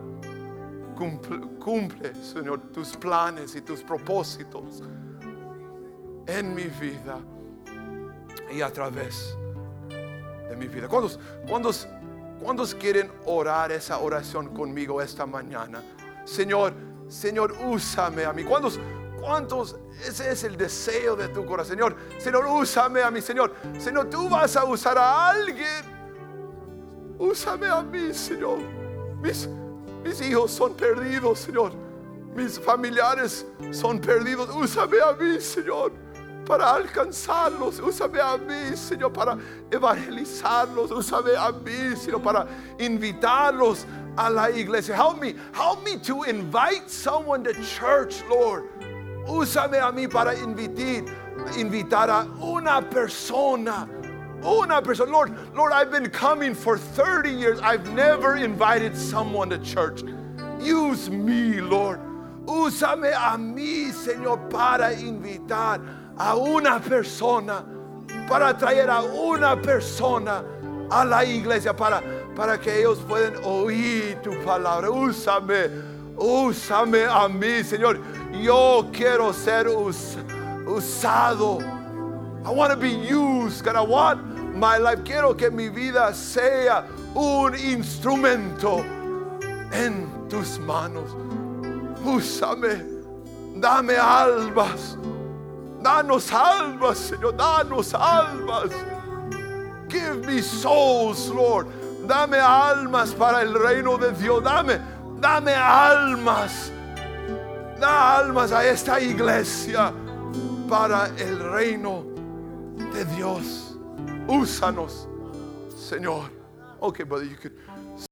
Cumple, Señor, tus planes y tus propósitos en mi vida y a través de mi vida. ¿Cuántos quieren orar esa oración conmigo esta mañana? Señor, úsame a mí. ¿Cuántos? Ese es el deseo de tu corazón. Señor, úsame a mí. Señor, tú vas a usar a alguien. Úsame a mí, Señor. Mis hijos son perdidos, Señor. Mis familiares son perdidos. Úsame a mí, Señor, para alcanzarlos. Úsame a mí, Señor, para evangelizarlos. Úsame a mí, Señor, para invitarlos a la iglesia. Help me to invite someone to church, Lord. Úsame a mí para invitar a una persona. Lord, I've been coming for 30 years. I've never invited someone to church. Use me, Lord. Úsame a mí, Señor, para invitar a una persona, para traer a una persona a la iglesia, para que ellos puedan oír tu palabra. Úsame a mí, Señor. Yo quiero ser usado. I want to be used, God. I want my life. Quiero que mi vida sea un instrumento en tus manos. Úsame. Dame almas. Danos almas, Señor. Danos almas. Give me souls, Lord. Dame almas para el reino de Dios. Dame almas. Da almas a esta iglesia para el reino de Dios. Úsanos, Señor. Okay, brother, you could